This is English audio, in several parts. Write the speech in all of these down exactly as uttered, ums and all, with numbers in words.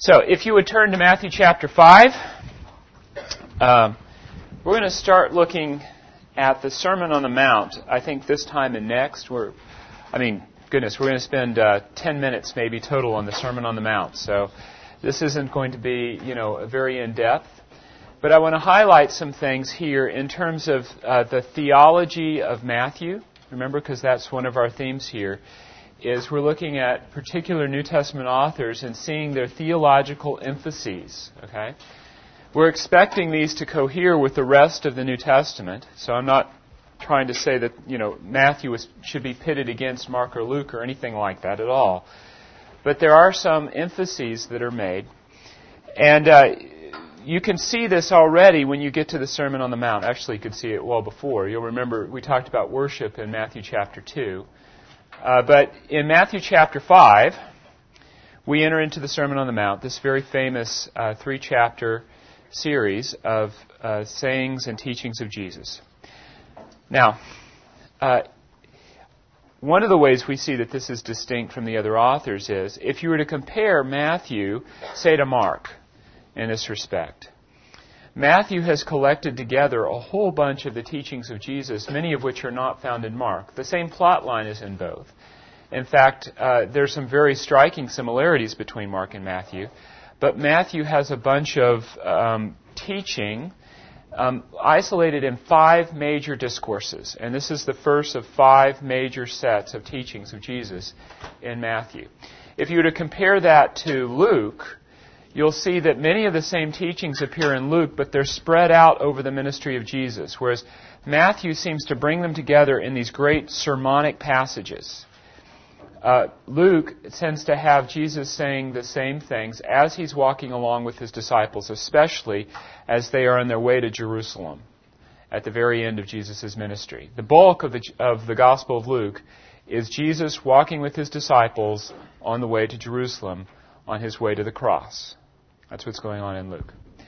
So, if you would turn to Matthew chapter five, um, we're going to start looking at the Sermon on the Mount. I think this time and next, we're, I mean, goodness, we're going to spend uh, ten minutes maybe total on the Sermon on the Mount. So, this isn't going to be, you know, very in-depth. But I want to highlight some things here in terms of uh, the theology of Matthew. Remember, because that's one of our themes here, is we're looking at particular New Testament authors and seeing their theological emphases, okay? We're expecting these to cohere with the rest of the New Testament, so I'm not trying to say that, you know, Matthew is, should be pitted against Mark or Luke or anything like that at all. But there are some emphases that are made, and uh, you can see this already when you get to the Sermon on the Mount. Actually, you could see it well before. You'll remember we talked about worship in Matthew chapter two. Uh, but in Matthew chapter five, we enter into the Sermon on the Mount, this very famous uh, three-chapter series of uh, sayings and teachings of Jesus. Now, uh, one of the ways we see that this is distinct from the other authors is if you were to compare Matthew, say, to Mark in this respect. Matthew has collected together a whole bunch of the teachings of Jesus, many of which are not found in Mark. The same plot line is in both. In fact, uh, there's some very striking similarities between Mark and Matthew. But Matthew has a bunch of um, teaching um, isolated in five major discourses. And this is the first of five major sets of teachings of Jesus in Matthew. If you were to compare that to Luke, you'll see that many of the same teachings appear in Luke, but they're spread out over the ministry of Jesus, whereas Matthew seems to bring them together in these great sermonic passages. Uh, Luke tends to have Jesus saying the same things as he's walking along with his disciples, especially as they are on their way to Jerusalem at the very end of Jesus' ministry. The bulk of the, of the Gospel of Luke is Jesus walking with his disciples on the way to Jerusalem, on his way to the cross. That's what's going on in Luke.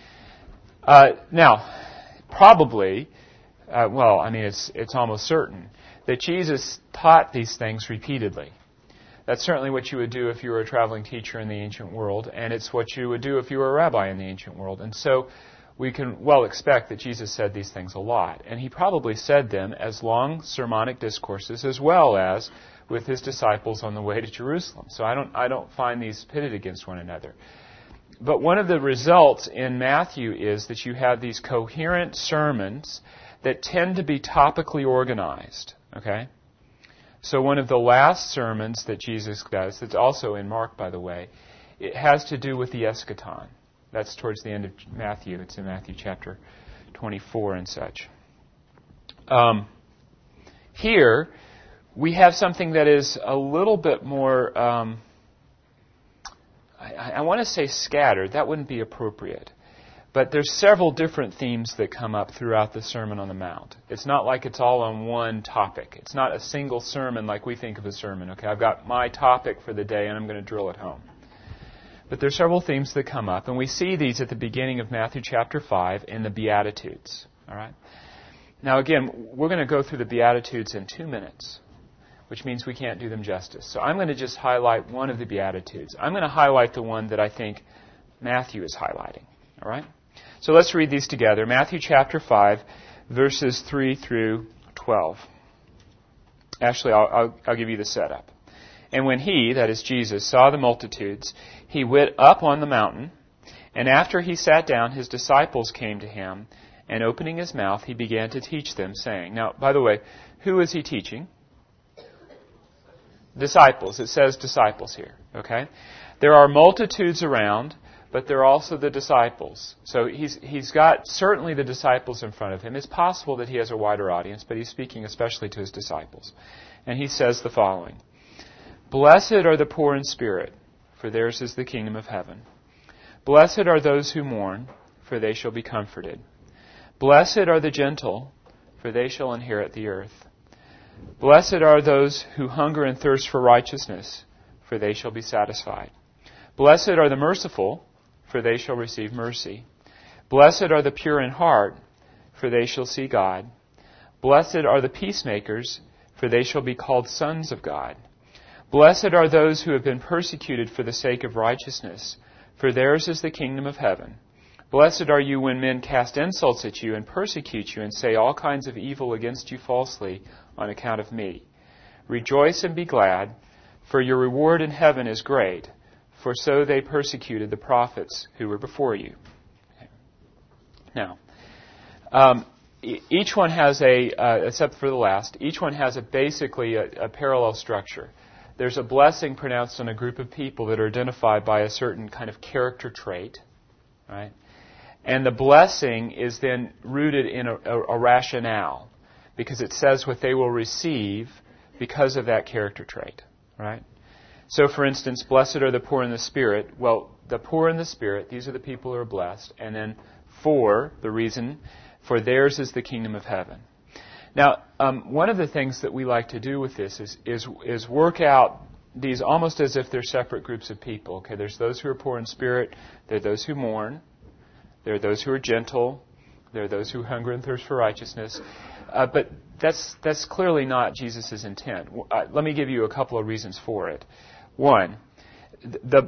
Uh, now, probably, uh, well, I mean, it's it's almost certain that Jesus taught these things repeatedly. That's certainly what you would do if you were a traveling teacher in the ancient world, and it's what you would do if you were a rabbi in the ancient world. And so we can well expect that Jesus said these things a lot. And he probably said them as long sermonic discourses as well as with his disciples on the way to Jerusalem. So I don't I don't find these pitted against one another. But one of the results in Matthew is that you have these coherent sermons that tend to be topically organized. Okay? So one of the last sermons that Jesus does, that's also in Mark, by the way, it has to do with the eschaton. That's towards the end of Matthew. It's in Matthew chapter twenty-four and such. Um, here, we have something that is a little bit more, um, I, I want to say scattered. That wouldn't be appropriate. But there's several different themes that come up throughout the Sermon on the Mount. It's not like it's all on one topic. It's not a single sermon like we think of a sermon. Okay, I've got my topic for the day and I'm going to drill it home. But there's several themes that come up, and we see these at the beginning of Matthew chapter five in the Beatitudes. All right. Now again, we're going to go through the Beatitudes in two minutes. Which means we can't do them justice. So I'm going to just highlight one of the Beatitudes. I'm going to highlight the one that I think Matthew is highlighting. All right? So let's read these together. Matthew chapter five, verses three through twelve. Actually, I'll, I'll, I'll give you the setup. And when he, that is Jesus, saw the multitudes, he went up on the mountain, and after he sat down, his disciples came to him, and opening his mouth, he began to teach them, saying... Now, by the way, who is he teaching? Disciples. It says disciples here. Okay? There are multitudes around, but there are also the disciples. So he's he's got certainly the disciples in front of him. It's possible that he has a wider audience, but he's speaking especially to his disciples. And he says the following: Blessed are the poor in spirit, for theirs is the kingdom of heaven. Blessed are those who mourn, for they shall be comforted. Blessed are the gentle, for they shall inherit the earth. Blessed are those who hunger and thirst for righteousness, for they shall be satisfied. Blessed are the merciful, for they shall receive mercy. Blessed are the pure in heart, for they shall see God. Blessed are the peacemakers, for they shall be called sons of God. Blessed are those who have been persecuted for the sake of righteousness, for theirs is the kingdom of heaven. Blessed are you when men cast insults at you and persecute you and say all kinds of evil against you falsely on account of me. Rejoice and be glad, for your reward in heaven is great, for so they persecuted the prophets who were before you. Okay. Now, um, e- each one has a, uh, except for the last, each one has a basically a, a parallel structure. There's a blessing pronounced on a group of people that are identified by a certain kind of character trait, right? And the blessing is then rooted in a, a, a rationale, because it says what they will receive because of that character trait, right? So, for instance, blessed are the poor in the spirit. Well, the poor in the spirit, these are the people who are blessed. And then for, the reason, for theirs is the kingdom of heaven. Now, um, one of the things that we like to do with this is, is, is work out these almost as if they're separate groups of people. Okay, there's those who are poor in spirit. There are those who mourn. There are those who are gentle. There are those who hunger and thirst for righteousness. Uh, but that's that's clearly not Jesus' intent. Uh, let me give you a couple of reasons for it. One, the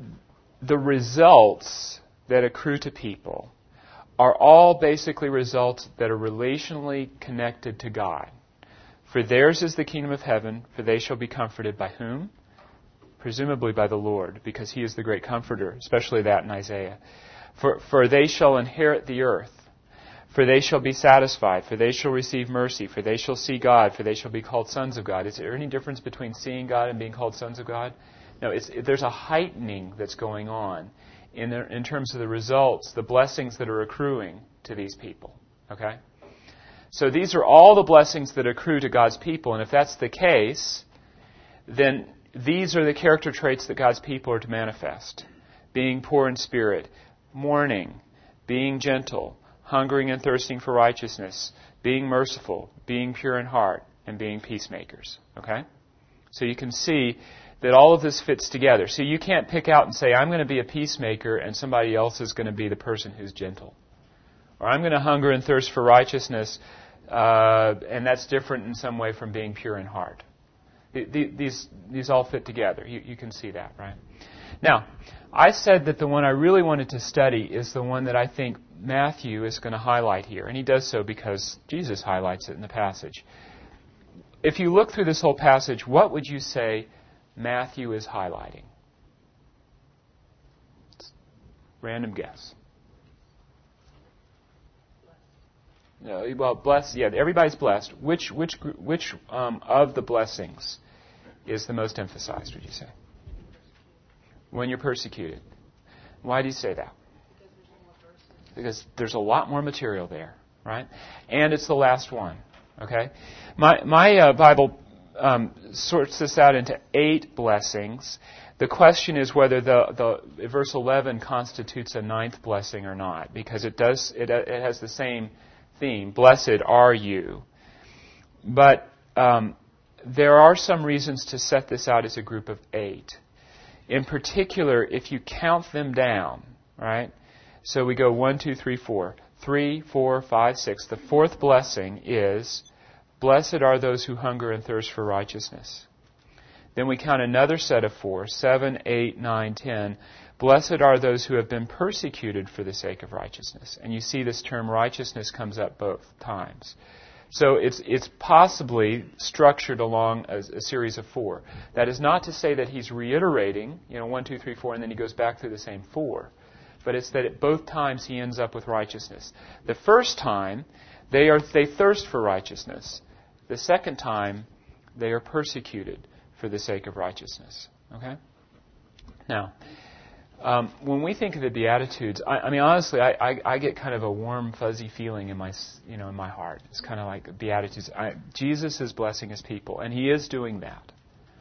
the results that accrue to people are all basically results that are relationally connected to God. For theirs is the kingdom of heaven, for they shall be comforted by whom? Presumably by the Lord, because He is the great comforter, especially that in Isaiah. For, for they shall inherit the earth. For they shall be satisfied. For they shall receive mercy. For they shall see God. For they shall be called sons of God. Is there any difference between seeing God and being called sons of God? No, it's, it, there's a heightening that's going on in, the, in terms of the results, the blessings that are accruing to these people. Okay? So these are all the blessings that accrue to God's people. And if that's the case, then these are the character traits that God's people are to manifest. Being poor in spirit, mourning, being gentle, hungering and thirsting for righteousness, being merciful, being pure in heart, and being peacemakers. Okay? So you can see that all of this fits together. So you can't pick out and say, I'm going to be a peacemaker and somebody else is going to be the person who's gentle. Or I'm going to hunger and thirst for righteousness, uh, and that's different in some way from being pure in heart. These, these all fit together. You, you can see that, right? Now, I said that the one I really wanted to study is the one that I think Matthew is going to highlight here. And he does so because Jesus highlights it in the passage. If you look through this whole passage, what would you say Matthew is highlighting? Random guess. No, well, blessed. Yeah, everybody's blessed. Which which which um, of the blessings is the most emphasized? Would you say? When you're persecuted. Why do you say that? Because there's a lot more material there, right? And it's the last one. Okay, my my uh, Bible um, sorts this out into eight blessings. The question is whether the the verse eleven constitutes a ninth blessing or not, because it does it it has the same theme. Blessed are you, but um, there are some reasons to set this out as a group of eight. In particular, if you count them down, right? So we go one, two, three, four. Three, four, five, six. The fourth blessing is, blessed are those who hunger and thirst for righteousness. Then we count another set of four, seven, eight, nine, ten. Blessed are those who have been persecuted for the sake of righteousness. And you see this term righteousness comes up both times. So it's it's possibly structured along a, a series of four. That is not to say that he's reiterating, you know, one, two, three, four, and then he goes back through the same four. But it's that at both times he ends up with righteousness. The first time, they are they thirst for righteousness. The second time, they are persecuted for the sake of righteousness. Okay? Now, um, when we think of the Beatitudes, I, I mean, honestly, I, I, I get kind of a warm, fuzzy feeling in my, you know, in my heart. It's kind of like Beatitudes. I, Jesus is blessing His people, and He is doing that.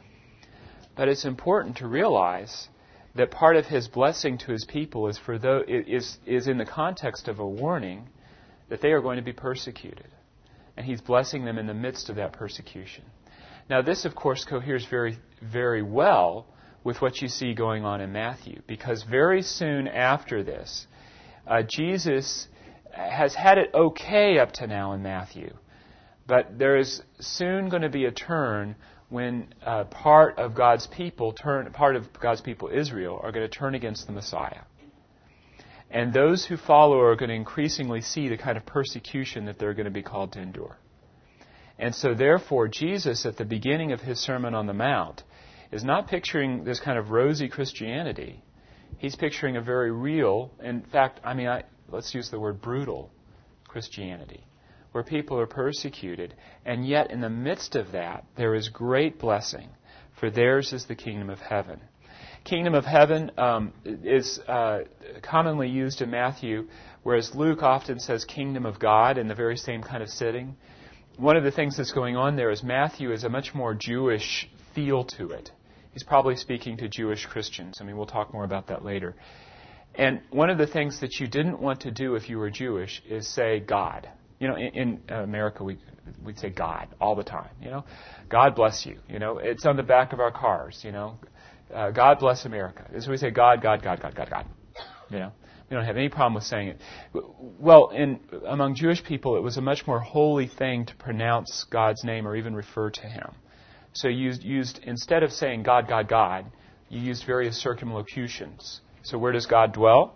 But it's important to realize that part of His blessing to His people is for those, is is in the context of a warning that they are going to be persecuted, and He's blessing them in the midst of that persecution. Now, this, of course, coheres very, very well with what you see going on in Matthew, because very soon after this, uh, Jesus has had it okay up to now in Matthew, but there is soon going to be a turn when uh, part of God's people turn, part of God's people, Israel, are going to turn against the Messiah. And those who follow are going to increasingly see the kind of persecution that they're going to be called to endure. And so therefore, Jesus, at the beginning of his Sermon on the Mount, is not picturing this kind of rosy Christianity. He's picturing a very real, in fact, I mean, I, let's use the word brutal Christianity, where people are persecuted, and yet in the midst of that, there is great blessing, for theirs is the kingdom of heaven. Kingdom of heaven um, is uh, commonly used in Matthew, whereas Luke often says kingdom of God in the very same kind of sitting. One of the things that's going on there is Matthew is a much more Jewish feel to it. He's probably speaking to Jewish Christians. I mean, we'll talk more about that later. And one of the things that you didn't want to do if you were Jewish is say God. You know, in, in America, we, we'd say God all the time, you know. God bless you, you know. It's on the back of our cars, you know. Uh, God bless America. So we say God, God, God, God, God, God. You know, we don't have any problem with saying it. Well, in among Jewish people, it was a much more holy thing to pronounce God's name or even refer to Him. So you used, used instead of saying God, God, God, you used various circumlocutions. So where does God dwell?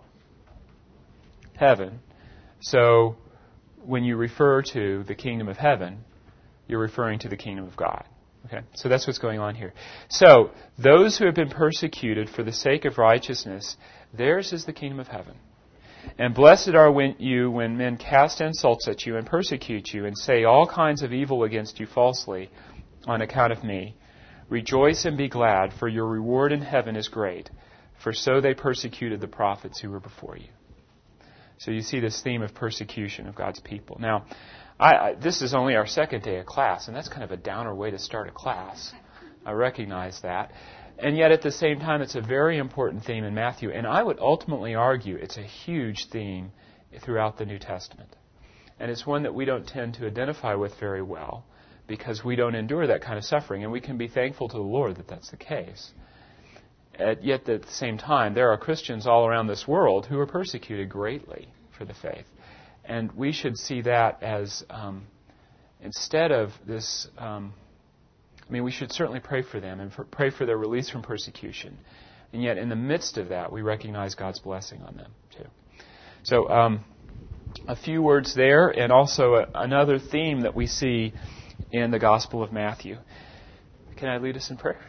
Heaven. So when you refer to the kingdom of heaven, you're referring to the kingdom of God. Okay, so that's what's going on here. So, those who have been persecuted for the sake of righteousness, theirs is the kingdom of heaven. And blessed are when you when men cast insults at you and persecute you and say all kinds of evil against you falsely on account of me. Rejoice and be glad, for your reward in heaven is great, for so they persecuted the prophets who were before you. So you see this theme of persecution of God's people. Now, I, I, this is only our second day of class, and that's kind of a downer way to start a class. I recognize that. And yet, at the same time, it's a very important theme in Matthew. And I would ultimately argue it's a huge theme throughout the New Testament. And it's one that we don't tend to identify with very well because we don't endure that kind of suffering. And we can be thankful to the Lord that that's the case. At, yet, at the same time, there are Christians all around this world who are persecuted greatly for the faith. And we should see that as, um, instead of this, um, I mean, we should certainly pray for them and for, pray for their release from persecution. And yet, in the midst of that, we recognize God's blessing on them, too. So, um, a few words there, and also a, another theme that we see in the Gospel of Matthew. Can I lead us in prayer?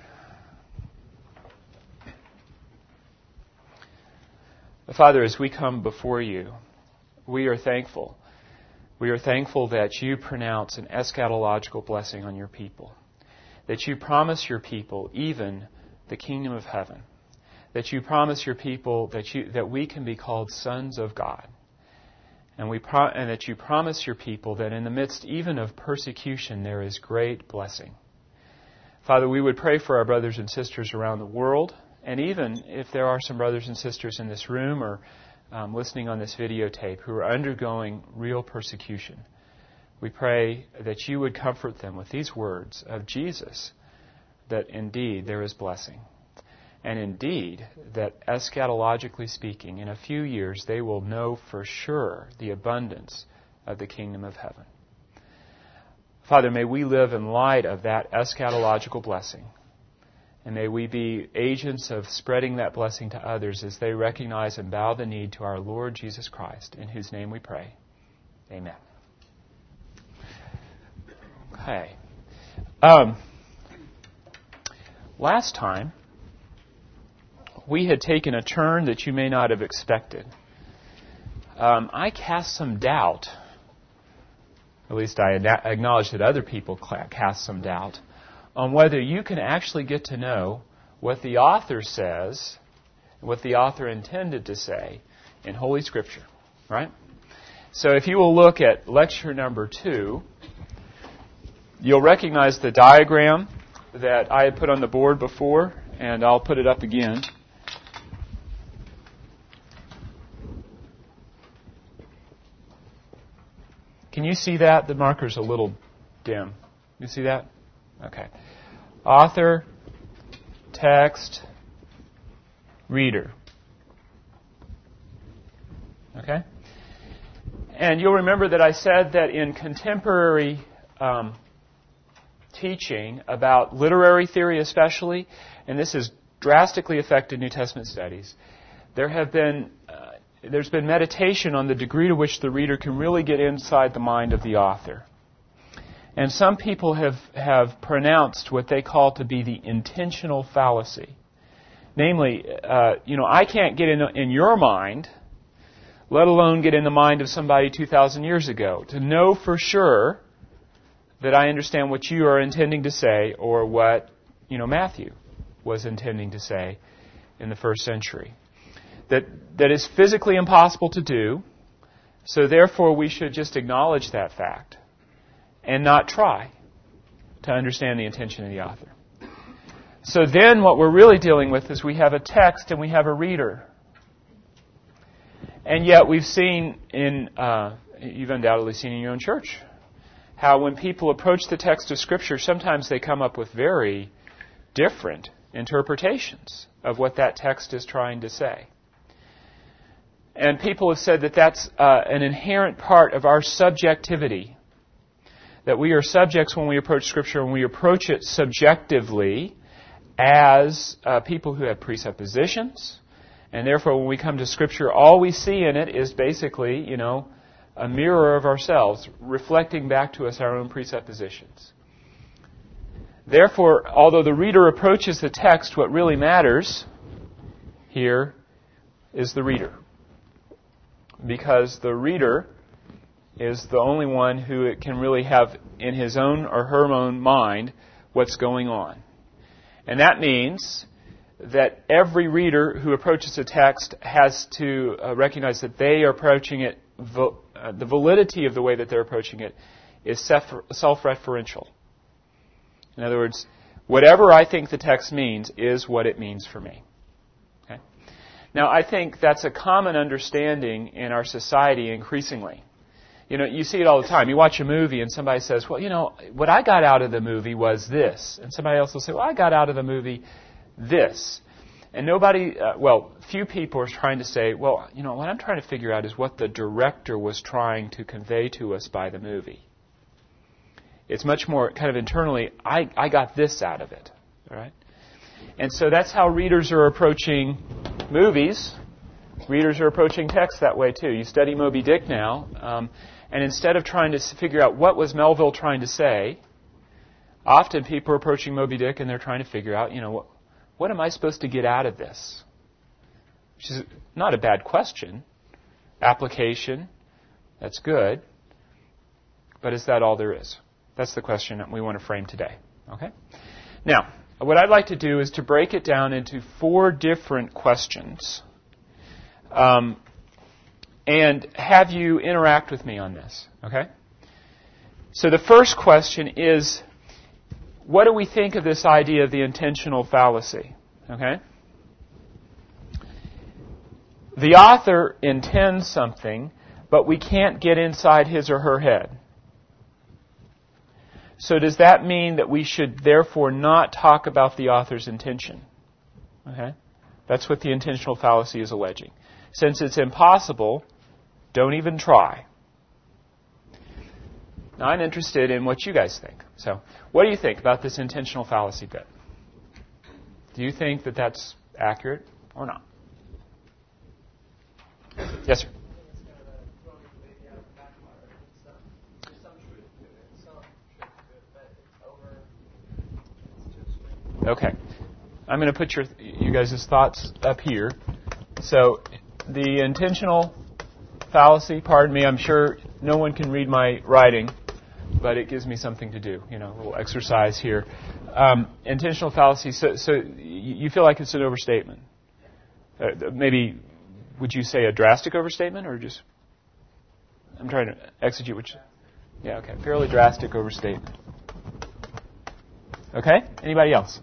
Father, as we come before you, we are thankful. We are thankful that you pronounce an eschatological blessing on your people. That you promise your people even the kingdom of heaven. That you promise your people that you that we can be called sons of God. And we pro- and that you promise your people that in the midst even of persecution there is great blessing. Father, we would pray for our brothers and sisters around the world, and even if there are some brothers and sisters in this room or um, listening on this videotape who are undergoing real persecution, we pray that you would comfort them with these words of Jesus, that indeed there is blessing. And indeed, that eschatologically speaking, in a few years they will know for sure the abundance of the kingdom of heaven. Father, may we live in light of that eschatological blessing. And may we be agents of spreading that blessing to others as they recognize and bow the knee to our Lord Jesus Christ, in whose name we pray. Amen. Okay. Um, last time, we had taken a turn that you may not have expected. Um, I cast some doubt, at least I acknowledge that other people cast some doubt, on whether you can actually get to know what the author says, what the author intended to say in Holy Scripture, right? So if you will look at lecture number two, you'll recognize the diagram that I had put on the board before, and I'll put it up again. Can you see that? The marker's a little dim. You see that? Okay. Author, text, reader. Okay? And you'll remember that I said that in contemporary um, teaching about literary theory especially, and this has drastically affected New Testament studies, there have been, uh, there's been meditation on the degree to which the reader can really get inside the mind of the author. And some people have, have pronounced what they call to be the intentional fallacy. Namely, uh, you know, I can't get in, in your mind, let alone get in the mind of somebody two thousand years ago, to know for sure that I understand what you are intending to say or what, you know, Matthew was intending to say in the first century. That that is physically impossible to do, so therefore we should just acknowledge that fact and not try to understand the intention of the author. So then what we're really dealing with is we have a text and we have a reader. And yet we've seen in, uh, you've undoubtedly seen in your own church, how when people approach the text of Scripture, sometimes they come up with very different interpretations of what that text is trying to say. And people have said that that's uh, an inherent part of our subjectivity. That we are subjects when we approach Scripture, and we approach it subjectively as uh, people who have presuppositions. And therefore, when we come to Scripture, all we see in it is basically, you know, a mirror of ourselves, reflecting back to us our own presuppositions. Therefore, although the reader approaches the text, what really matters here is the reader. Because the reader is the only one who can really have in his own or her own mind what's going on. And that means that every reader who approaches a text has to uh, recognize that they are approaching it, vo- uh, the validity of the way that they're approaching it is self-referential. In other words, whatever I think the text means is what it means for me. Okay? Now, I think that's a common understanding in our society increasingly. You know, you see it all the time. You watch a movie and somebody says, well, you know, what I got out of the movie was this. And somebody else will say, well, I got out of the movie this. And nobody, uh, well, few people are trying to say, well, you know, what I'm trying to figure out is what the director was trying to convey to us by the movie. It's much more kind of internally, I, I got this out of it. All right? And so that's how readers are approaching movies. Readers are approaching text that way too. You study Moby Dick now, um, and instead of trying to figure out what was Melville trying to say, often people are approaching Moby Dick and they're trying to figure out, you know, what, what am I supposed to get out of this? Which is not a bad question. Application, that's good. But is that all there is? That's the question that we want to frame today. Okay? Now, what I'd like to do is to break it down into four different questions. Um, and have you interact with me on this, okay? So the first question is, what do we think of this idea of the intentional fallacy, okay? The author intends something, but we can't get inside his or her head. So does that mean that we should therefore not talk about the author's intention? Okay? That's what the intentional fallacy is alleging. Since it's impossible, don't even try. Now, I'm interested in what you guys think. So, what do you think about this intentional fallacy bit? Do you think that that's accurate or not? Yes, sir. Okay. I'm going to put your you guys' thoughts up here. So, the intentional fallacy, pardon me, I'm sure no one can read my writing, but it gives me something to do, you know, a little exercise here. Um, intentional fallacy, so, so you feel like it's an overstatement. Uh, maybe, would you say a drastic overstatement, or just, I'm trying to exegete which, yeah, okay, fairly drastic overstatement. Okay, anybody else?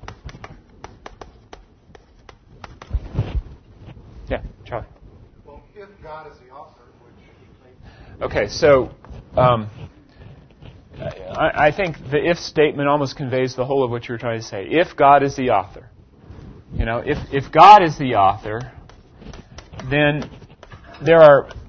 Yeah, Charlie. Well, if God is the author, which he claims. Okay, so um, I, I think the if statement almost conveys the whole of what you're trying to say. If God is the author, you know, if if God is the author, then there are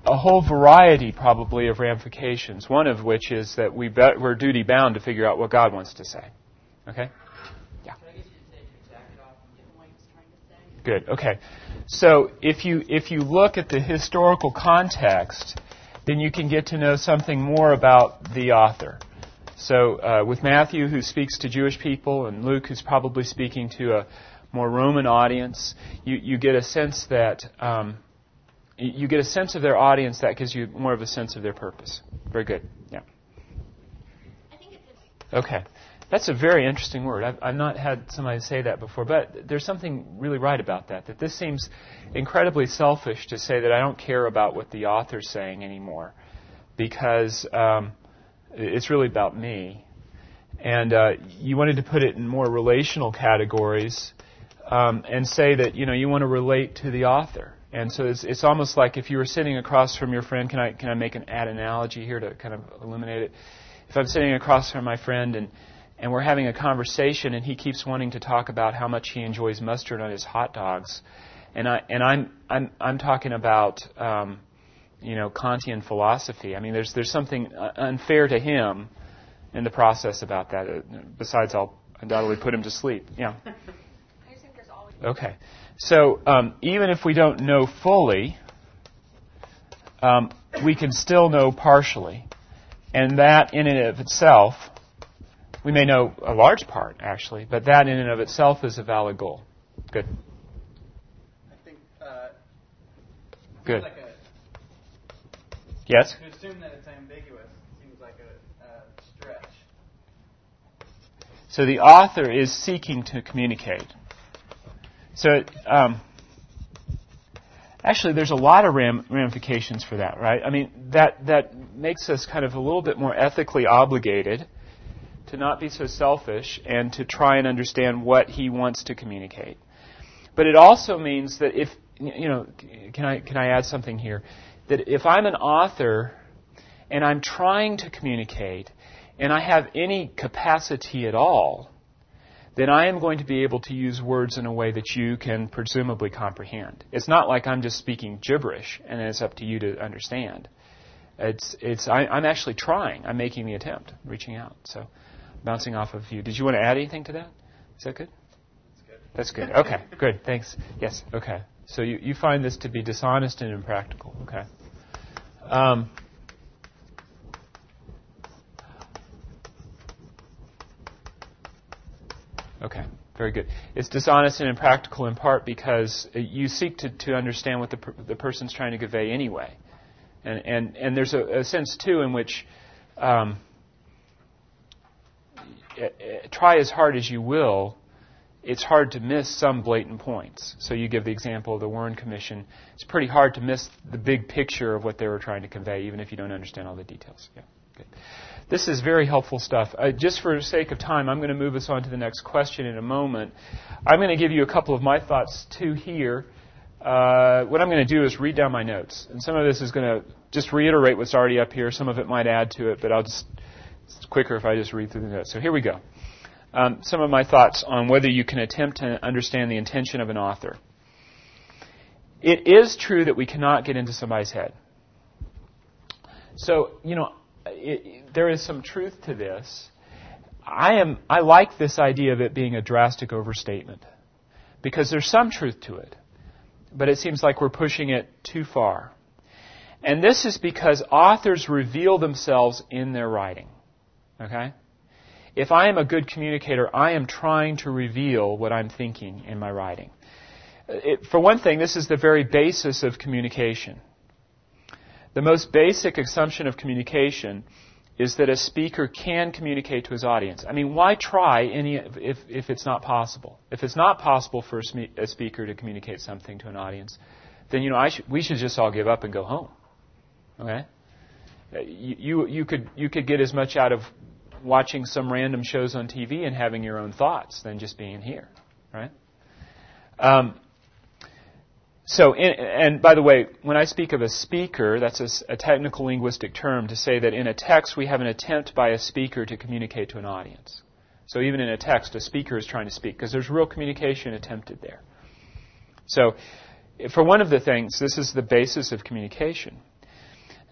a whole variety, probably, of ramifications, one of which is that we be- we're duty-bound to figure out what God wants to say. Okay? Yeah. Can I get you to take your jacket off and get what he's trying to say? Good. Okay. So if you if you look at the historical context, then you can get to know something more about the author. So uh, with Matthew, who speaks to Jewish people, and Luke, who's probably speaking to a more Roman audience, you, you get a sense that um, you get a sense of their audience that gives you more of a sense of their purpose. Very good. Yeah. I think it's Okay. That's a very interesting word. I've, I've not had somebody say that before, but there's something really right about that, that this seems incredibly selfish to say that I don't care about what the author's saying anymore because um, it's really about me. And uh, you wanted to put it in more relational categories um, and say that, you know, you want to relate to the author. And so it's, it's almost like if you were sitting across from your friend, can I can I make an ad analogy here to kind of illuminate it? If I'm sitting across from my friend and and we're having a conversation, and he keeps wanting to talk about how much he enjoys mustard on his hot dogs, and I and I'm I'm I'm talking about um, you know Kantian philosophy. I mean, there's there's something unfair to him in the process about that. Besides, I'll undoubtedly put him to sleep. Yeah. I just think there's always Okay. So um, even if we don't know fully, um, we can still know partially, and that in and of itself. We may know a large part, actually, but that in and of itself is a valid goal. Good. I think, uh, Good. Like a, Yes? to assume that it's ambiguous seems like a, a stretch. So the author is seeking to communicate. So, um, actually, there's a lot of ram- ramifications for that, right? I mean, that that makes us kind of a little bit more ethically obligated to not be so selfish and to try and understand what he wants to communicate. But it also means that if, you know, can I can I add something here? That if I'm an author and I'm trying to communicate and I have any capacity at all, then I am going to be able to use words in a way that you can presumably comprehend. It's not like I'm just speaking gibberish and it's up to you to understand. It's it's I, I'm actually trying. I'm making the attempt, reaching out. So. Bouncing off of you. Did you want to add anything to that? Is that good? That's good. That's good. Okay, good. Thanks. Yes, okay. So you, you find this to be dishonest and impractical. Okay. Um, okay, very good. It's dishonest and impractical in part because you seek to, to understand what the, per, the person's trying to convey anyway. And, and, and there's a, a sense, too, in which... Um, try as hard as you will, it's hard to miss some blatant points. So you give the example of the Warren Commission. It's pretty hard to miss the big picture of what they were trying to convey, even if you don't understand all the details. Yeah, good. This is very helpful stuff. Uh, just for the sake of time, I'm going to move us on to the next question in a moment. I'm going to give you a couple of my thoughts, too, here. Uh, what I'm going to do is read down my notes. And some of this is going to just reiterate what's already up here. Some of it might add to it, but I'll just... It's quicker if I just read through the notes. So here we go. Um, some of my thoughts on whether you can attempt to understand the intention of an author. It is true that we cannot get into somebody's head. So, you know, it, there is some truth to this. I am. I like this idea of it being a drastic overstatement because there's some truth to it, but it seems like we're pushing it too far. And this is because authors reveal themselves in their writing. Okay? If I am a good communicator, I am trying to reveal what I'm thinking in my writing. It, for one thing, this is the very basis of communication. The most basic assumption of communication is that a speaker can communicate to his audience. I mean, why try any if, if it's not possible? If it's not possible for a, spe- a speaker to communicate something to an audience, then, you know, I should, we should just all give up and go home. Okay? You, you you could you could get as much out of watching some random shows on T V and having your own thoughts than just being here, right? Um, so, in, and by the way, when I speak of a speaker, that's a, a technical linguistic term to say that in a text we have an attempt by a speaker to communicate to an audience. So even in a text, a speaker is trying to speak because there's real communication attempted there. So, for one of the things, this is the basis of communication.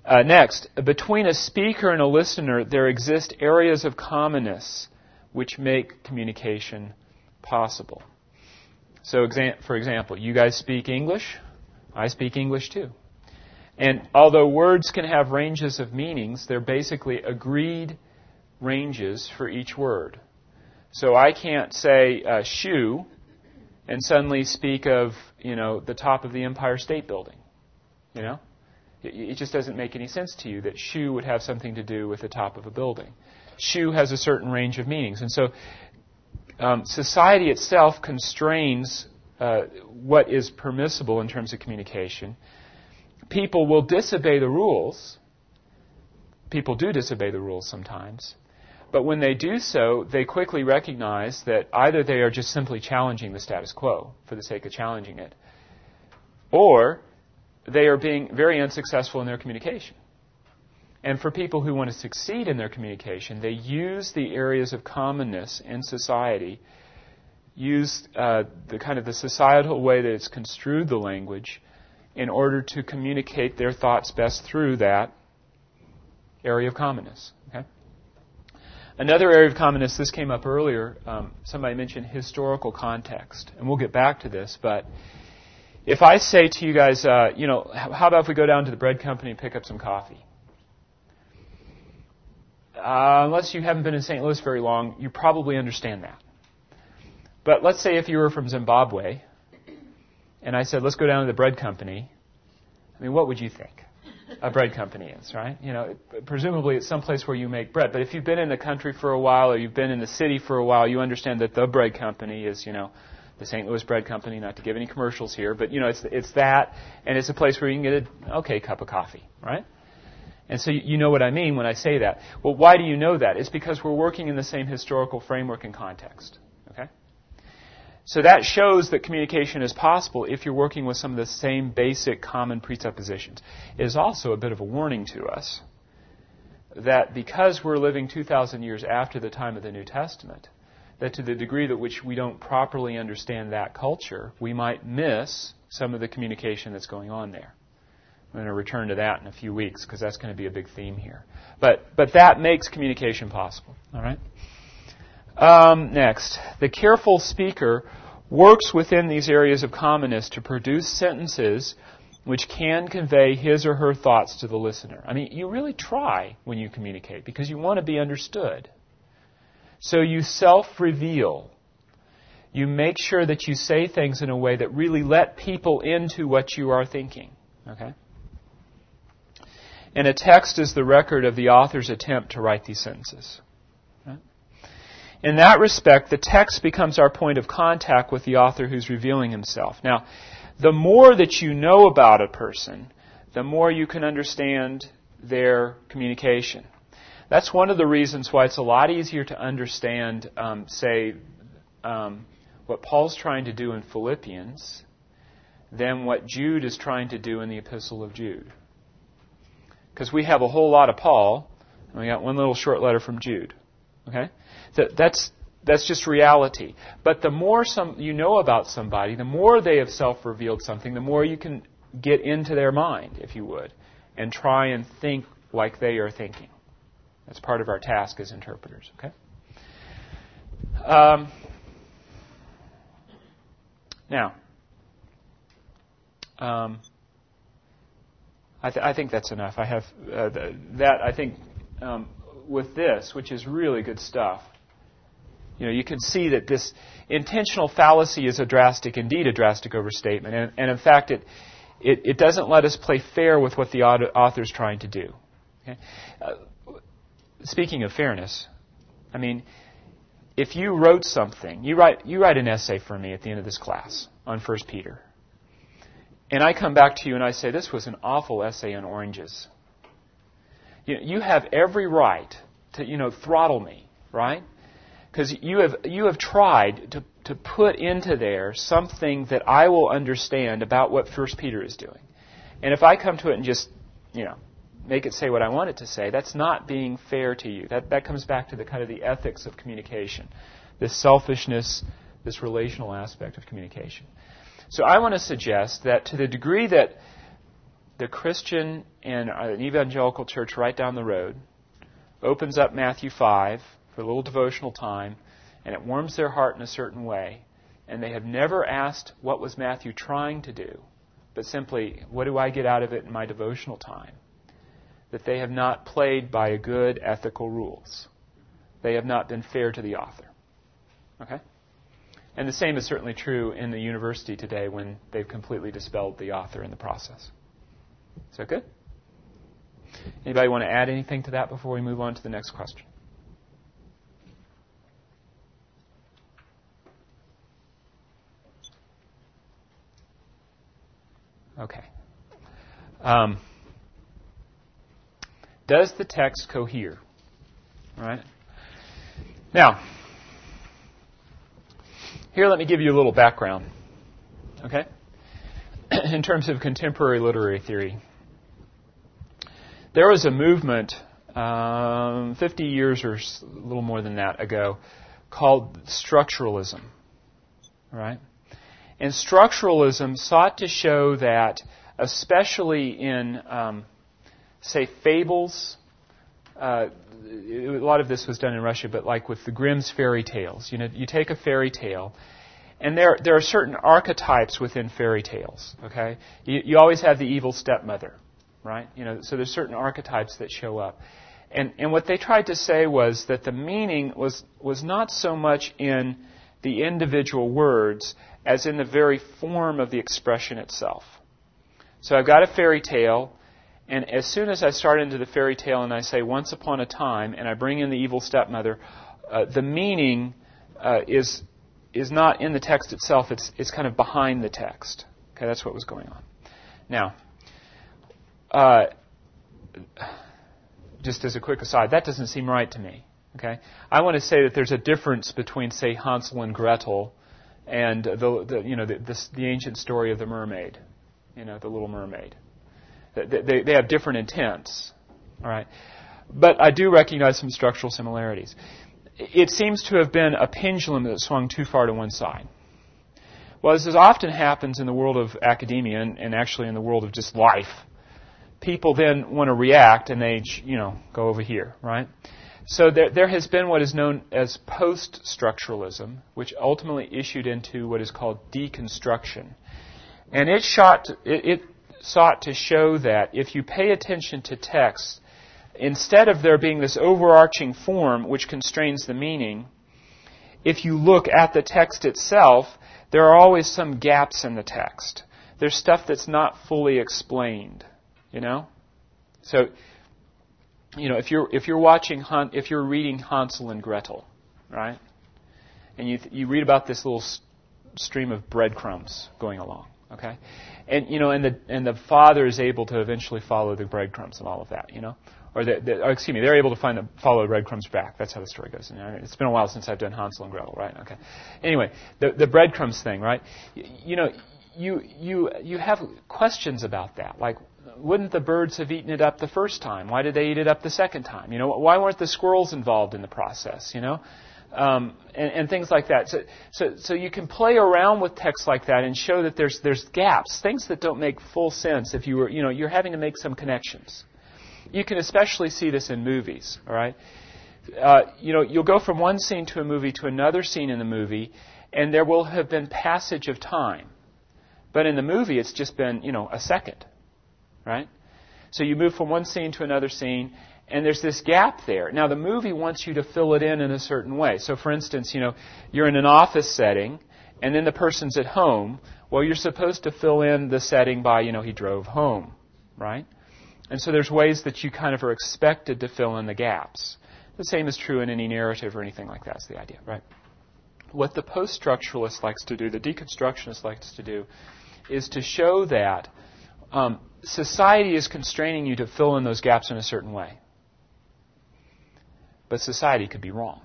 Uh, next, between a speaker and a listener, there exist areas of commonness which make communication possible. So, exa- for example, you guys speak English. I speak English too. And although words can have ranges of meanings, they're basically agreed ranges for each word. So I can't say uh, shoe and suddenly speak of, you know, the top of the Empire State Building. You know? It, it just doesn't make any sense to you that shoe would have something to do with the top of a building. Shoe has a certain range of meanings. And so um, society itself constrains uh, what is permissible in terms of communication. People will disobey the rules. People do disobey the rules sometimes. But when they do so, they quickly recognize that either they are just simply challenging the status quo for the sake of challenging it, or they are being very unsuccessful in their communication. And for people who want to succeed in their communication, they use the areas of commonness in society, use uh, the kind of the societal way that it's construed the language in order to communicate their thoughts best through that area of commonness. Okay? Another area of commonness, this came up earlier, um, somebody mentioned historical context, and we'll get back to this, but if I say to you guys, uh, you know, how about if we go down to the bread company and pick up some coffee? Uh, unless you haven't been in Saint Louis very long, you probably understand that. But let's say if you were from Zimbabwe, and I said, let's go down to the bread company, I mean, what would you think a bread company is, right? You know, presumably it's someplace where you make bread. But if you've been in the country for a while or you've been in the city for a while, you understand that the bread company is, you know, the Saint Louis Bread Company, not to give any commercials here, but, you know, it's it's that, and it's a place where you can get an okay cup of coffee, right? And so you know what I mean when I say that. Well, why do you know that? It's because we're working in the same historical framework and context, okay? So that shows that communication is possible if you're working with some of the same basic common presuppositions. It is also a bit of a warning to us that because we're living two thousand years after the time of the New Testament, that to the degree to which we don't properly understand that culture, we might miss some of the communication that's going on there. I'm going to return to that in a few weeks because that's going to be a big theme here. But but that makes communication possible. All right. Um, next, the careful speaker works within these areas of commonness to produce sentences which can convey his or her thoughts to the listener. I mean, you really try when you communicate because you want to be understood. So you self-reveal. You make sure that you say things in a way that really let people into what you are thinking. Okay? And a text is the record of the author's attempt to write these sentences. Right? In that respect, the text becomes our point of contact with the author who's revealing himself. Now, the more that you know about a person, the more you can understand their communication. That's one of the reasons why it's a lot easier to understand, um, say, um, what Paul's trying to do in Philippians than what Jude is trying to do in the Epistle of Jude. Because we have a whole lot of Paul, and we got one little short letter from Jude. Okay, that, that's that's just reality. But the more some you know about somebody, the more they have self-revealed something, the more you can get into their mind, if you would, and try and think like they are thinking. That's part of our task as interpreters. Okay. Um, now, um, I, th- I think that's enough. I have uh, th- that. I think um, with this, which is really good stuff. You know, you can see that this intentional fallacy is a drastic, indeed a drastic overstatement, and, and in fact, it, it it doesn't let us play fair with what the author is trying to do. Okay. Uh, Speaking of fairness, I mean, if you wrote something, you write you write an essay for me at the end of this class on First Peter, and I come back to you and I say, this was an awful essay on oranges. You, you have every right to, you know, throttle me, right? Because you have you have tried to, to put into there something that I will understand about what First Peter is doing. And if I come to it and just, you know, make it say what I want it to say, that's not being fair to you. That that comes back to the kind of the ethics of communication, this selfishness, this relational aspect of communication. So I want to suggest that to the degree that the Christian in an evangelical church right down the road opens up Matthew five for a little devotional time, and it warms their heart in a certain way, and they have never asked what was Matthew trying to do, but simply, what do I get out of it in my devotional time? That they have not played by good ethical rules. They have not been fair to the author. Okay? And the same is certainly true in the university today when they've completely dispelled the author in the process. Is that good? Anybody want to add anything to that before we move on to the next question? Okay. Um, does the text cohere? All right. Now, here let me give you a little background. Okay? In terms of contemporary literary theory. There was a movement um, fifty years or a little more than that ago called structuralism. All right? And structuralism sought to show that, especially in, um, say, fables, uh, a lot of this was done in Russia, but like with the Grimm's fairy tales, you know, you take a fairy tale, and there there are certain archetypes within fairy tales. Okay, you, you always have the evil stepmother, right? You know, so there's certain archetypes that show up, and and what they tried to say was that the meaning was was not so much in the individual words as in the very form of the expression itself. So I've got a fairy tale, and as soon as I start into the fairy tale and I say once upon a time, and I bring in the evil stepmother, uh, the meaning uh, is is not in the text itself. It's it's kind of behind the text. Okay, that's what was going on. Now, uh, just as a quick aside, that doesn't seem right to me. Okay, I want to say that there's a difference between, say, Hansel and Gretel and the, the you know the, the, the ancient story of the mermaid, you know, the Little Mermaid. They, they, they have different intents, all right. But I do recognize some structural similarities. It seems to have been a pendulum that swung too far to one side. Well, as is often happens in the world of academia and, and actually in the world of just life, people then want to react and they, you know, go over here, right? So there, there has been what is known as post-structuralism, which ultimately issued into what is called deconstruction. And it, shot, it, it sought to show that if you pay attention to text, instead of there being this overarching form which constrains the meaning, if you look at the text itself, there are always some gaps in the text. There's stuff that's not fully explained, you know? So, you know, if you're if you're watching Han, if you're reading Hansel and Gretel, right, and you you read about this little s- stream of breadcrumbs going along, okay, and you know, and the and the father is able to eventually follow the breadcrumbs and all of that, you know, or the, the or excuse me, they're able to find the follow the breadcrumbs back. That's how the story goes. And it's been a while since I've done Hansel and Gretel, right? Okay. Anyway, the the breadcrumbs thing, right? You, you know, you you you have questions about that, like, wouldn't the birds have eaten it up the first time? Why did they eat it up the second time? You know, why weren't the squirrels involved in the process? You know, um, and, and things like that. So, so, so you can play around with text like that and show that there's there's gaps, things that don't make full sense. If you were, you know, you're having to make some connections. You can especially see this in movies. All right, uh, you know, you'll go from one scene to a movie to another scene in the movie, and there will have been passage of time, but in the movie it's just been, you know, a second. Right? So you move from one scene to another scene, and there's this gap there. Now, the movie wants you to fill it in in a certain way. So, for instance, you know, you're in an office setting, and then the person's at home. Well, you're supposed to fill in the setting by, you know, he drove home, right? And so there's ways that you kind of are expected to fill in the gaps. The same is true in any narrative or anything like that. That's the idea, right? What the post-structuralist likes to do, the deconstructionist likes to do, is to show that Um, society is constraining you to fill in those gaps in a certain way. But society could be wrong.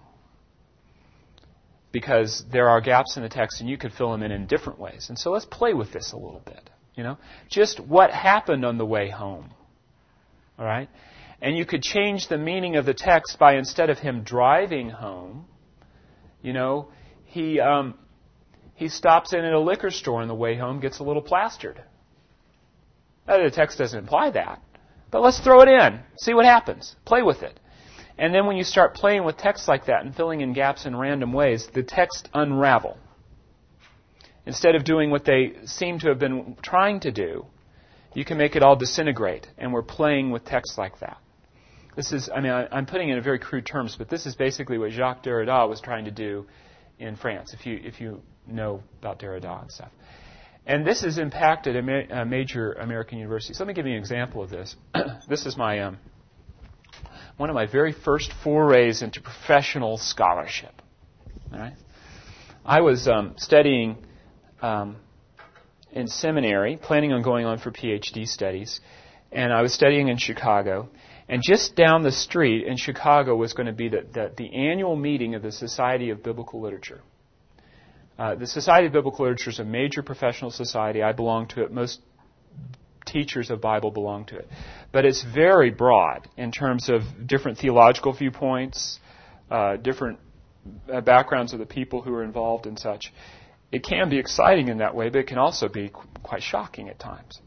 Because there are gaps in the text and you could fill them in in different ways. And so let's play with this a little bit. You know, just what happened on the way home. All right? And you could change the meaning of the text by, instead of him driving home, you know, he um, he stops in at a liquor store on the way home, gets a little plastered. Uh, the text doesn't imply that. But let's throw it in. See what happens. Play with it. And then when you start playing with text like that and filling in gaps in random ways, the text unravel. Instead of doing what they seem to have been trying to do, you can make it all disintegrate. And we're playing with text like that. This is, I mean, I, I'm putting it in very crude terms, but this is basically what Jacques Derrida was trying to do in France, if you if you know about Derrida and stuff. And this has impacted a, ma- a major American universities. Let me give you an example of this. This is my um, one of my very first forays into professional scholarship. All right, I was um, studying um, in seminary, planning on going on for PhD studies, and I was studying in Chicago. And just down the street in Chicago was going to be the, the, the annual meeting of the Society of Biblical Literature. Uh, the Society of Biblical Literature is a major professional society. I belong to it. Most teachers of Bible belong to it. But it's very broad in terms of different theological viewpoints, uh, different uh, backgrounds of the people who are involved and such. It can be exciting in that way, but it can also be qu- quite shocking at times.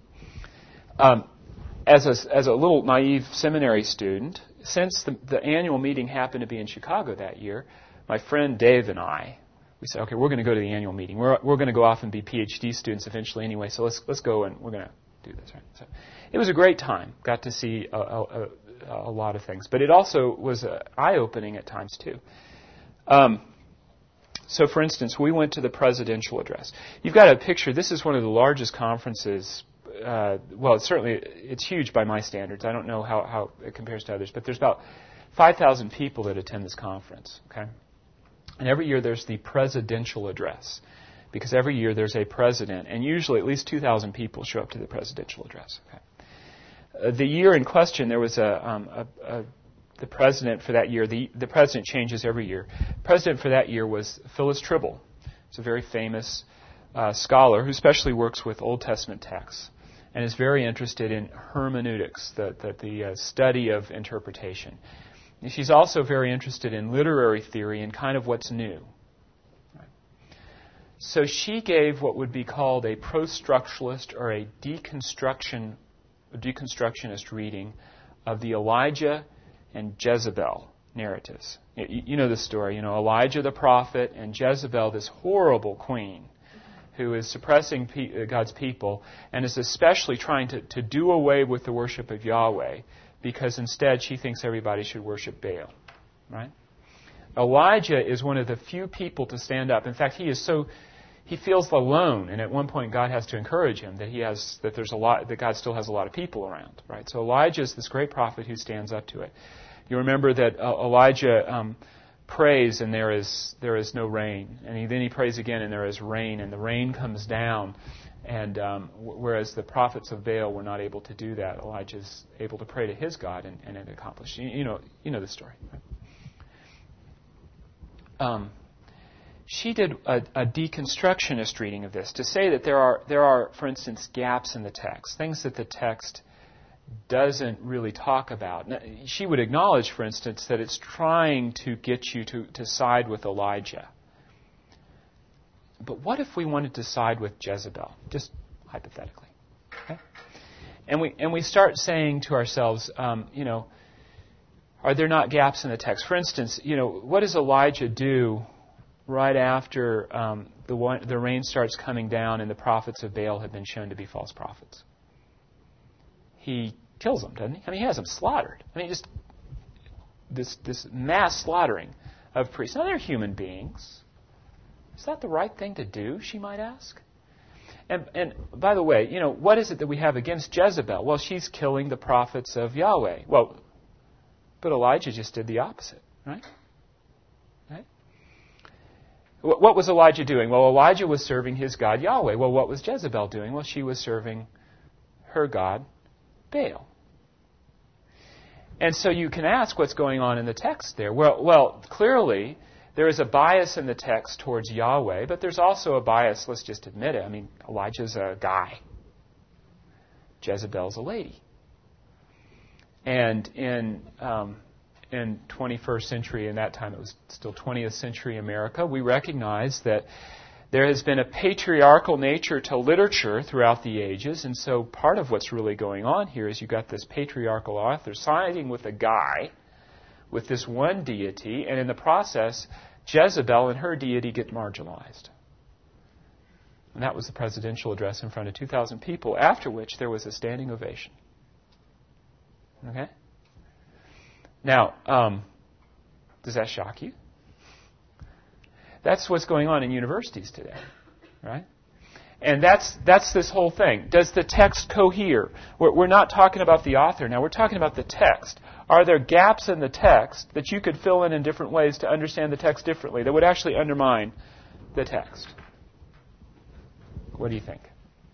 Um, As a, as a little naive seminary student, since the, the annual meeting happened to be in Chicago that year, my friend Dave and I, we said, okay, we're going to go to the annual meeting. We're we're going to go off and be PhD students eventually anyway, so let's let's go and we're going to do this. Right? So it was a great time. Got to see a, a, a lot of things, but it also was uh, eye-opening at times too. Um, so, for instance, we went to the presidential address. You've got a picture. This is one of the largest conferences. Uh, well, it's certainly, it's huge by my standards. I don't know how, how it compares to others, but there's about five thousand people that attend this conference, okay? And every year there's the presidential address, because every year there's a president, and usually at least two thousand people show up to the presidential address, okay? Uh, the year in question, there was a, um, a, a the president for that year, the, the president changes every year. The president for that year was Phyllis Tribble. It's a very famous uh, scholar who especially works with Old Testament texts, and is very interested in hermeneutics, the, the, the uh, study of interpretation. And she's also very interested in literary theory and kind of what's new. Right. So she gave what would be called a pro-structuralist or a deconstruction, a deconstructionist reading of the Elijah and Jezebel narratives. You, you know the story, you know, Elijah the prophet and Jezebel, this horrible queen, who is suppressing pe- God's people and is especially trying to, to do away with the worship of Yahweh because instead she thinks everybody should worship Baal. Right? Elijah is one of the few people to stand up. In fact, he is so he feels alone, and at one point God has to encourage him that he has that there's a lot that God still has a lot of people around. Right? So Elijah is this great prophet who stands up to it. You remember that uh, Elijah um, prays and there is there is no rain, and he, then he prays again and there is rain, and the rain comes down, and um, w- whereas the prophets of Baal were not able to do that, Elijah is able to pray to his God, and, and it accomplished. You, you know you know the story. Right? Um, she did a, a deconstructionist reading of this to say that there are there are, for instance, gaps in the text, things that the text doesn't really talk about. Now, she would acknowledge, for instance, that it's trying to get you to, to side with Elijah. But what if we wanted to side with Jezebel? Just hypothetically. Okay? And we and we start saying to ourselves, um, you know, are there not gaps in the text? For instance, you know, what does Elijah do right after um, the one, the rain starts coming down and the prophets of Baal have been shown to be false prophets? He kills them, doesn't he? I mean, he has them slaughtered. I mean, just this this mass slaughtering of priests. Now, they're human beings. Is that the right thing to do, she might ask? And, and by the way, you know, what is it that we have against Jezebel? Well, she's killing the prophets of Yahweh. Well, but Elijah just did the opposite, right? Right? What was Elijah doing? Well, Elijah was serving his God, Yahweh. Well, what was Jezebel doing? Well, she was serving her God, Baal. And so you can ask what's going on in the text there. Well, well, clearly there is a bias in the text towards Yahweh, but there's also a bias, let's just admit it. I mean, Elijah's a guy. Jezebel's a lady. And in um, in twenty-first century, in that time it was still twentieth century America, we recognize that There has been a patriarchal nature to literature throughout the ages, and so part of what's really going on here is you've got this patriarchal author siding with a guy, with this one deity, and in the process, Jezebel and her deity get marginalized. And that was the presidential address in front of two thousand people, after which there was a standing ovation. Okay? Now, um, does that shock you? That's what's going on in universities today, right? And that's that's this whole thing. Does the text cohere? We're, we're not talking about the author now. We're talking about the text. Are there gaps in the text that you could fill in in different ways to understand the text differently that would actually undermine the text? What do you think?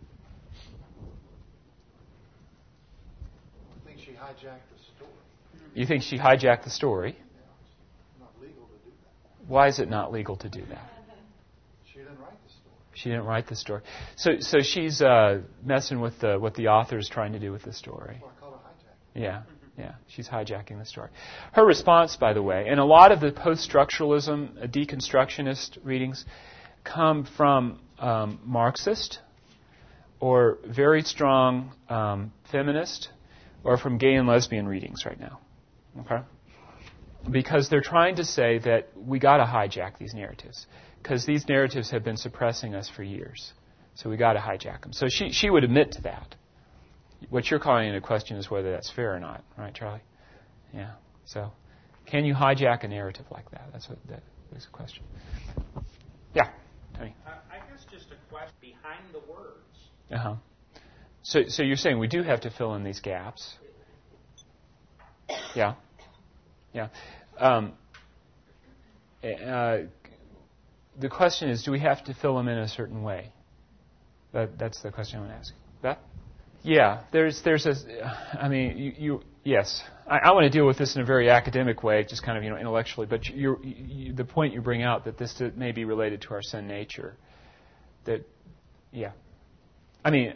I think she hijacked the story. You think she hijacked the story? It's not legal to do that. Why is it not legal to do that? She didn't write the story. She didn't write the story. So so she's uh, messing with the, what the author is trying to do with the story. Well, I call it hijack. Yeah, yeah. She's hijacking the story. Her response, by the way, and a lot of the post-structuralism, uh, deconstructionist readings come from um, Marxist or very strong um, feminist or from gay and lesbian readings right now. Okay? Because they're trying to say that we got to hijack these narratives because these narratives have been suppressing us for years. So we got to hijack them. So she she would admit to that. What you're calling into question is whether that's fair or not, right, Charlie? Yeah. So, can you hijack a narrative like that? That's what that is a question. Yeah, Tony. Uh, I guess just a question behind the words. Uh huh. So, so you're saying we do have to fill in these gaps? Yeah. Yeah. Um, uh, the question is, do we have to fill them in a certain way? That, that's the question I want to ask. Beth? Yeah, there's there's a, I mean, you, you yes, I, I want to deal with this in a very academic way, just kind of you know intellectually. But you, you, the point you bring out that this may be related to our sin nature. That, yeah, I mean,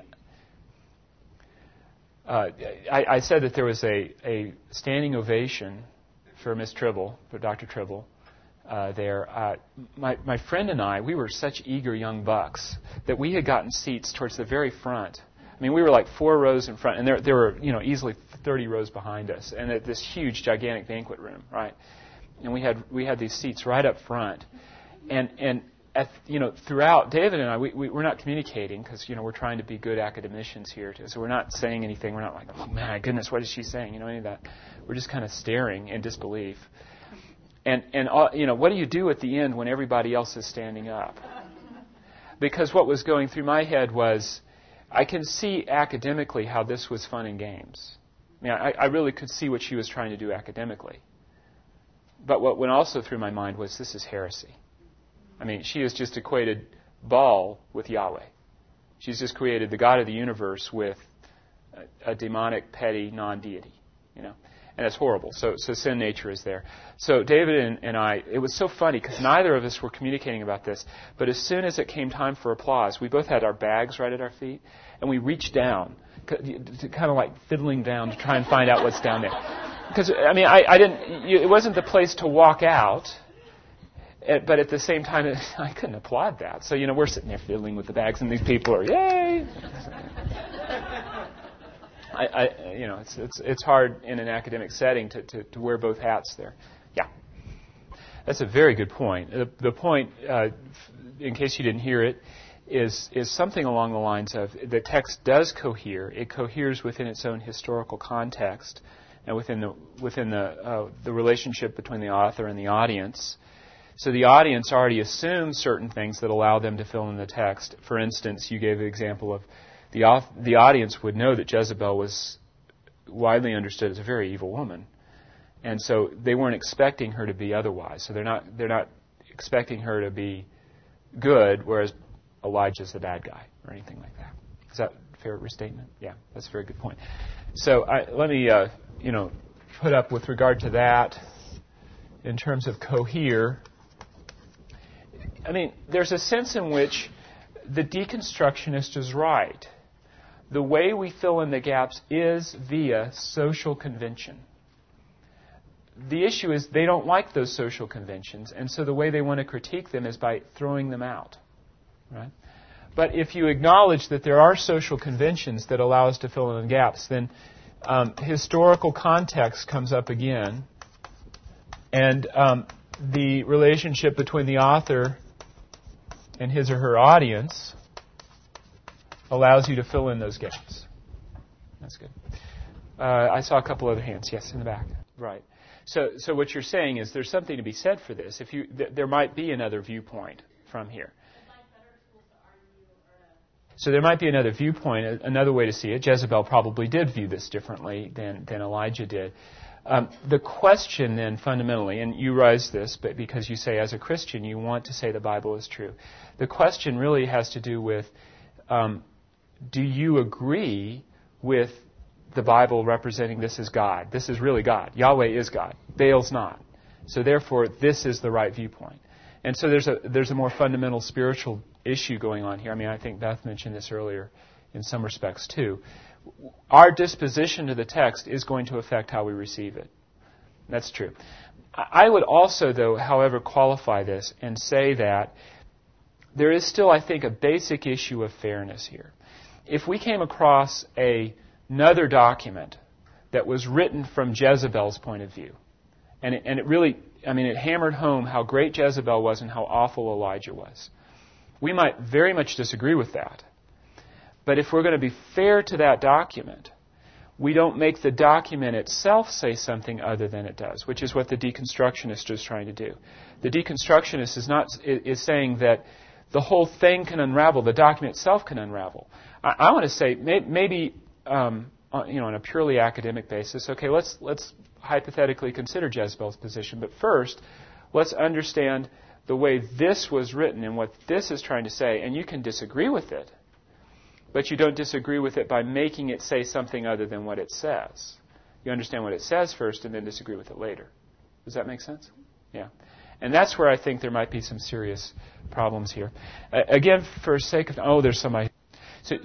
uh, I, I said that there was a, a standing ovation for Miss Tribble, for Doctor Tribble. Uh, there, uh, my my friend and I, we were such eager young bucks that we had gotten seats towards the very front. I mean, we were like four rows in front, and there there were, you know, easily thirty rows behind us, and at this huge, gigantic banquet room, right? And we had we had these seats right up front, and and at, you know, throughout, David and I, we, we we're not communicating because you know we're trying to be good academicians here, too, so we're not saying anything. We're not like, oh my goodness, what is she saying? You know, any of that. We're just kind of staring in disbelief. And and all, you know, what do you do at the end when everybody else is standing up? Because what was going through my head was, I can see academically how this was fun and games. I mean, I, I really could see what she was trying to do academically. But what went also through my mind was, this is heresy. I mean, she has just equated Baal with Yahweh. She's just created the God of the universe with a, a demonic, petty, non-deity. You know, and it's horrible. So, so sin nature is there. So David and, and I, it was so funny because neither of us were communicating about this. But as soon as it came time for applause, we both had our bags right at our feet, and we reached down, to kind of like fiddling down to try and find out what's down there. Because I mean, I, I didn't. It wasn't the place to walk out. But at the same time, I couldn't applaud that. So, you know, we're sitting there fiddling with the bags, and these people are, yay! I, I, you know, it's it's it's hard in an academic setting to, to, to wear both hats there. Yeah, that's a very good point. The, the point, uh, in case you didn't hear it, is is something along the lines of the text does cohere. It coheres within its own historical context and within the within the uh, the relationship between the author and the audience. So the audience already assumes certain things that allow them to fill in the text. For instance, you gave the example of the auth- the audience would know that Jezebel was widely understood as a very evil woman, and so they weren't expecting her to be otherwise. So they're not they're not expecting her to be good, whereas Elijah's the bad guy or anything like that. Is that a fair restatement? Yeah, that's a very good point. So I, let me uh, you know put up with regard to that in terms of cohere. I mean, there's a sense in which the deconstructionist is right. The way we fill in the gaps is via social convention. The issue is they don't like those social conventions, and so the way they want to critique them is by throwing them out. right? But if you acknowledge that there are social conventions that allow us to fill in the gaps, then um, historical context comes up again, and um, the relationship between the author and his or her audience allows you to fill in those gaps. That's good. Uh, I saw a couple other hands. Yes, in the back. Right. So, so what you're saying is there's something to be said for this. If you, th- there might be another viewpoint from here. So there might be another viewpoint, another way to see it. Jezebel probably did view this differently than, than Elijah did. Um, the question then fundamentally, and you raise this but because you say as a Christian you want to say the Bible is true. The question really has to do with um, do you agree with the Bible representing this as God? This is really God. Yahweh is God. Baal's not. So therefore this is the right viewpoint. And so there's a there's a more fundamental spiritual issue going on here. I mean, I think Beth mentioned this earlier in some respects too. Our disposition to the text is going to affect how we receive it. That's true. I would also, though, however, qualify this and say that there is still, I think, a basic issue of fairness here. If we came across a, another document that was written from Jezebel's point of view, and it, and it really, I mean, it hammered home how great Jezebel was and how awful Elijah was, we might very much disagree with that. But if we're going to be fair to that document, we don't make the document itself say something other than it does, which is what the deconstructionist is trying to do. The deconstructionist is not is saying that the whole thing can unravel, the document itself can unravel. I, I want to say may, maybe um, on, you know on a purely academic basis. Okay, let's let's hypothetically consider Jezebel's position, but first let's understand the way this was written and what this is trying to say, and you can disagree with it. But you don't disagree with it by making it say something other than what it says. You understand what it says first and then disagree with it later. Does that make sense? Yeah. And that's where I think there might be some serious problems here. Uh, again, for sake of... Oh, there's somebody... So,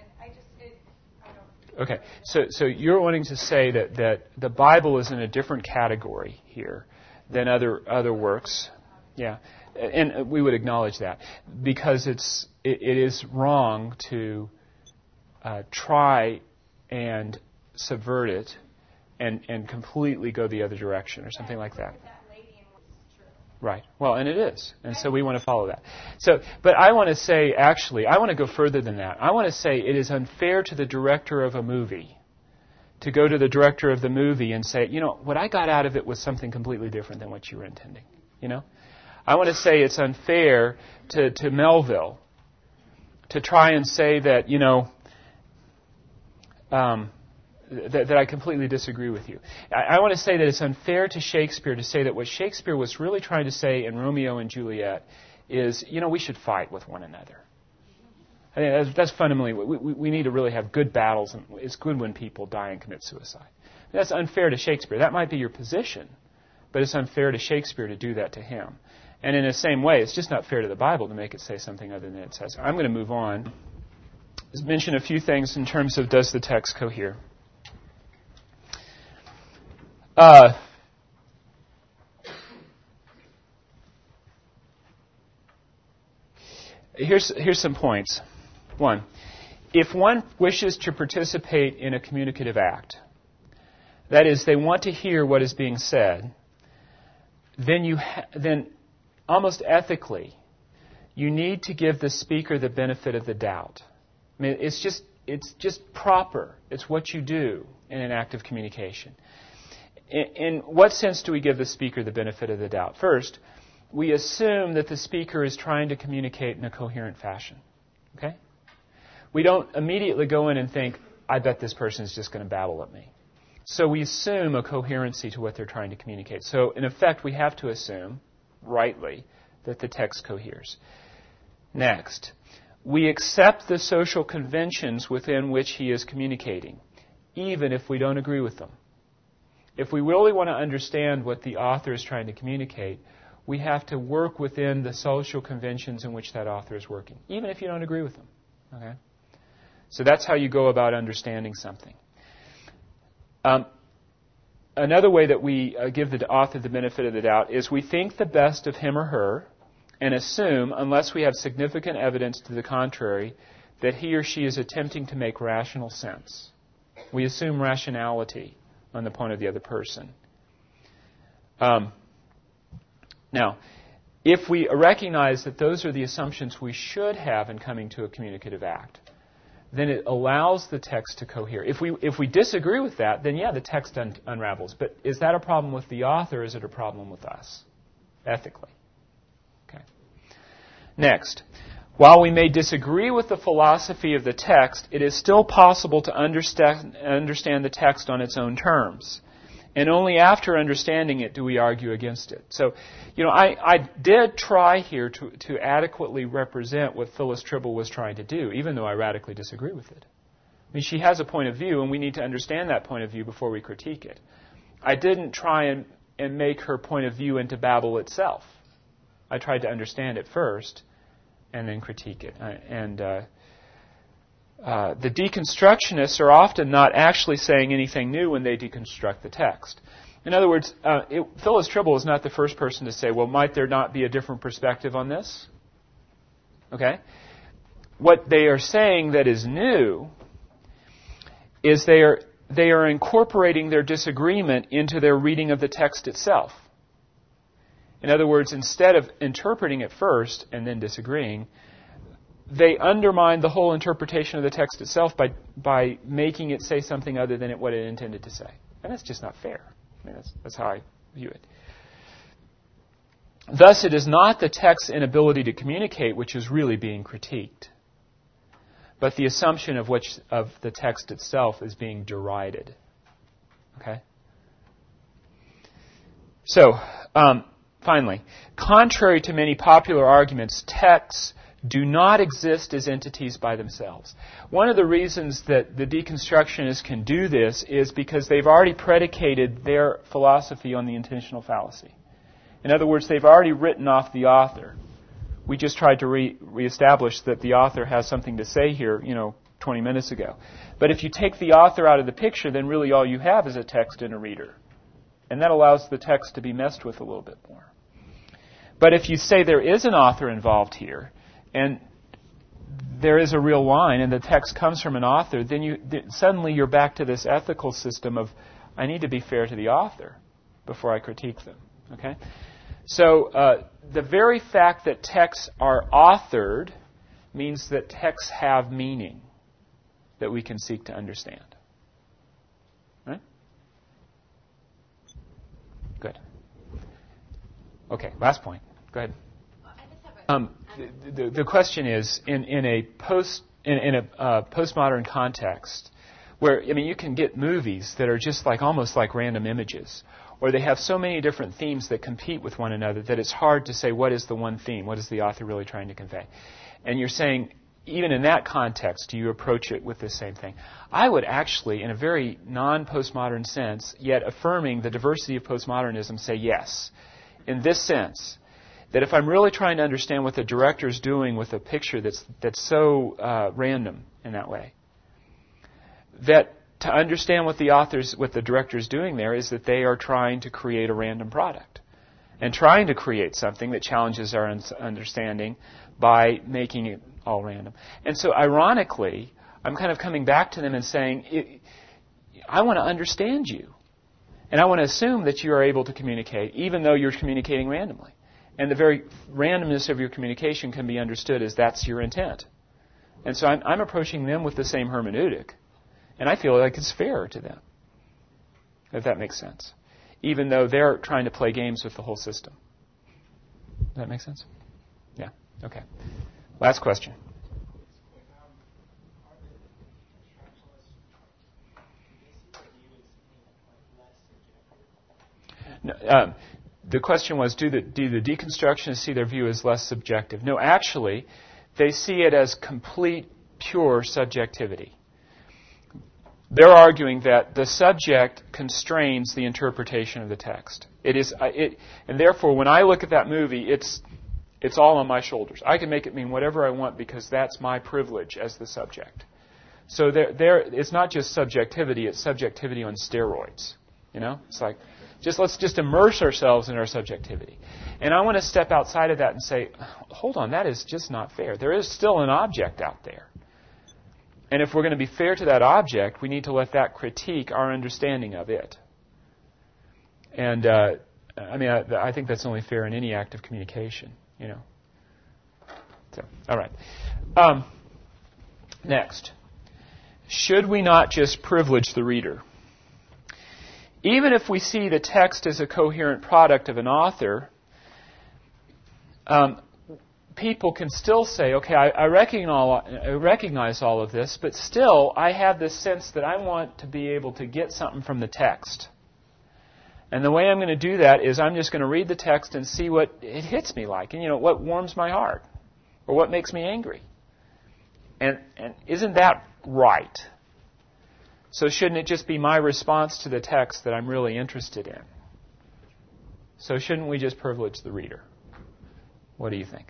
okay. So, so you're wanting to say that, that the Bible is in a different category here than other other works. Yeah. And we would acknowledge that. Because it's it, it is wrong to... Uh, try and subvert it and, and completely go the other direction or something like that. Right. Well, and it is. And so we want to follow that. So, but I want to say, actually, I want to go further than that. I want to say it is unfair to the director of a movie to go to the director of the movie and say, you know, what I got out of it was something completely different than what you were intending. You know? I want to say it's unfair to, to Melville to try and say that, you know, Um, that, that I completely disagree with you. I, I want to say that it's unfair to Shakespeare to say that what Shakespeare was really trying to say in Romeo and Juliet is, you know, we should fight with one another. I think that's, that's fundamentally, we, we, we need to really have good battles, and it's good when people die and commit suicide. That's unfair to Shakespeare. That might be your position, but it's unfair to Shakespeare to do that to him. And in the same way, it's just not fair to the Bible to make it say something other than it says. I'm going to move on. Let's mention a few things in terms of does the text cohere. Uh, here's here's some points. One, if one wishes to participate in a communicative act, that is, they want to hear what is being said, then you ha- then almost ethically, you need to give the speaker the benefit of the doubt. I mean, it's just it's just proper. It's what you do in an act of communication. In, in what sense do we give the speaker the benefit of the doubt? First, we assume that the speaker is trying to communicate in a coherent fashion. Okay? We don't immediately go in and think, I bet this person is just going to babble at me. So we assume a coherency to what they're trying to communicate. So, in effect, we have to assume, rightly, that the text coheres. Next, we accept the social conventions within which he is communicating, even if we don't agree with them. If we really want to understand what the author is trying to communicate, we have to work within the social conventions in which that author is working, even if you don't agree with them. Okay? So that's how you go about understanding something. Um, another way that we uh, give the author the benefit of the doubt is we think the best of him or her and assume, unless we have significant evidence to the contrary, that he or she is attempting to make rational sense. We assume rationality on the point of the other person. Um, now, if we recognize that those are the assumptions we should have in coming to a communicative act, then it allows the text to cohere. If we if we disagree with that, then yeah, the text un- unravels. But is that a problem with the author, or is it a problem with us, ethically? Okay. Next, while we may disagree with the philosophy of the text, it is still possible to understand understand the text on its own terms. And only after understanding it do we argue against it. So, you know, I, I did try here to, to adequately represent what Phyllis Tribble was trying to do, even though I radically disagree with it. I mean, she has a point of view, and we need to understand that point of view before we critique it. I didn't try and, and make her point of view into Babel itself. I tried to understand it first, and then critique it. I, and uh, Uh, the deconstructionists are often not actually saying anything new when they deconstruct the text. In other words, uh, it, Phyllis Tribble is not the first person to say, well, might there not be a different perspective on this? Okay? What they are saying that is new is they are, they are incorporating their disagreement into their reading of the text itself. In other words, instead of interpreting it first and then disagreeing, they undermine the whole interpretation of the text itself by by making it say something other than it, what it intended to say. And that's just not fair. I mean, that's, that's how I view it. Thus, it is not the text's inability to communicate which is really being critiqued, but the assumption of which of the text itself is being derided. Okay? So, um, finally, contrary to many popular arguments, texts do not exist as entities by themselves. One of the reasons that the deconstructionists can do this is because they've already predicated their philosophy on the intentional fallacy. In other words, they've already written off the author. We just tried to re- reestablish that the author has something to say here, you know, twenty minutes ago. But if you take the author out of the picture, then really all you have is a text and a reader. And that allows the text to be messed with a little bit more. But if you say there is an author involved here, and there is a real line, and the text comes from an author, then you th- suddenly you're back to this ethical system of, I need to be fair to the author before I critique them. Okay? So uh, the very fact that texts are authored means that texts have meaning that we can seek to understand. Right? Good. Okay, last point. Go ahead. Um, the, the, the question is, in, in a post in, in a uh, postmodern context, where I mean, you can get movies that are just like almost like random images, or they have so many different themes that compete with one another that it's hard to say what is the one theme, what is the author really trying to convey. And you're saying, even in that context, do you approach it with the same thing? I would actually, in a very non-postmodern sense, yet affirming the diversity of postmodernism, say yes. In this sense, that if I'm really trying to understand what the director's doing with a picture that's that's so uh, random in that way, that to understand what the author's, what the director's doing there is that they are trying to create a random product and trying to create something that challenges our un- understanding by making it all random. And so, ironically, I'm kind of coming back to them and saying, I want to understand you, and I want to assume that you are able to communicate, even though you're communicating randomly. And the very randomness of your communication can be understood as that's your intent. And so I'm, I'm approaching them with the same hermeneutic. And I feel like it's fair to them, if that makes sense. Even though they're trying to play games with the whole system. Does that make sense? Yeah. Okay. Last question. No, um, the question was, do the, do the deconstructionists see their view as less subjective? No, actually, they see it as complete, pure subjectivity. They're arguing that the subject constrains the interpretation of the text. It is, it, and therefore, when I look at that movie, it's it's all on my shoulders. I can make it mean whatever I want because that's my privilege as the subject. So there, there, it's not just subjectivity; it's subjectivity on steroids. You know, it's like Just let's just immerse ourselves in our subjectivity. And I want to step outside of that and say, hold on, that is just not fair. There is still an object out there. And if we're going to be fair to that object, we need to let that critique our understanding of it. And, uh, I mean, I, I think that's only fair in any act of communication, you know. So, all right. Um, next. Should we not just privilege the reader? Even if we see the text as a coherent product of an author, um, people can still say, okay, I, I, recognize, I recognize all of this, but still I have this sense that I want to be able to get something from the text. And the way I'm going to do that is I'm just going to read the text and see what it hits me like, and you know, what warms my heart, or what makes me angry. And, and isn't that right? So shouldn't it just be my response to the text that I'm really interested in? So shouldn't we just privilege the reader? What do you think?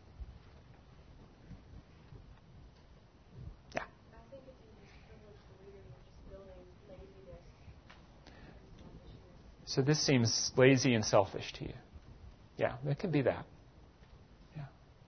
Yeah. I think if you just privilege the reader, you're just building laziness and selfishness. So this seems lazy and selfish to you. Yeah, it could be that. Yeah.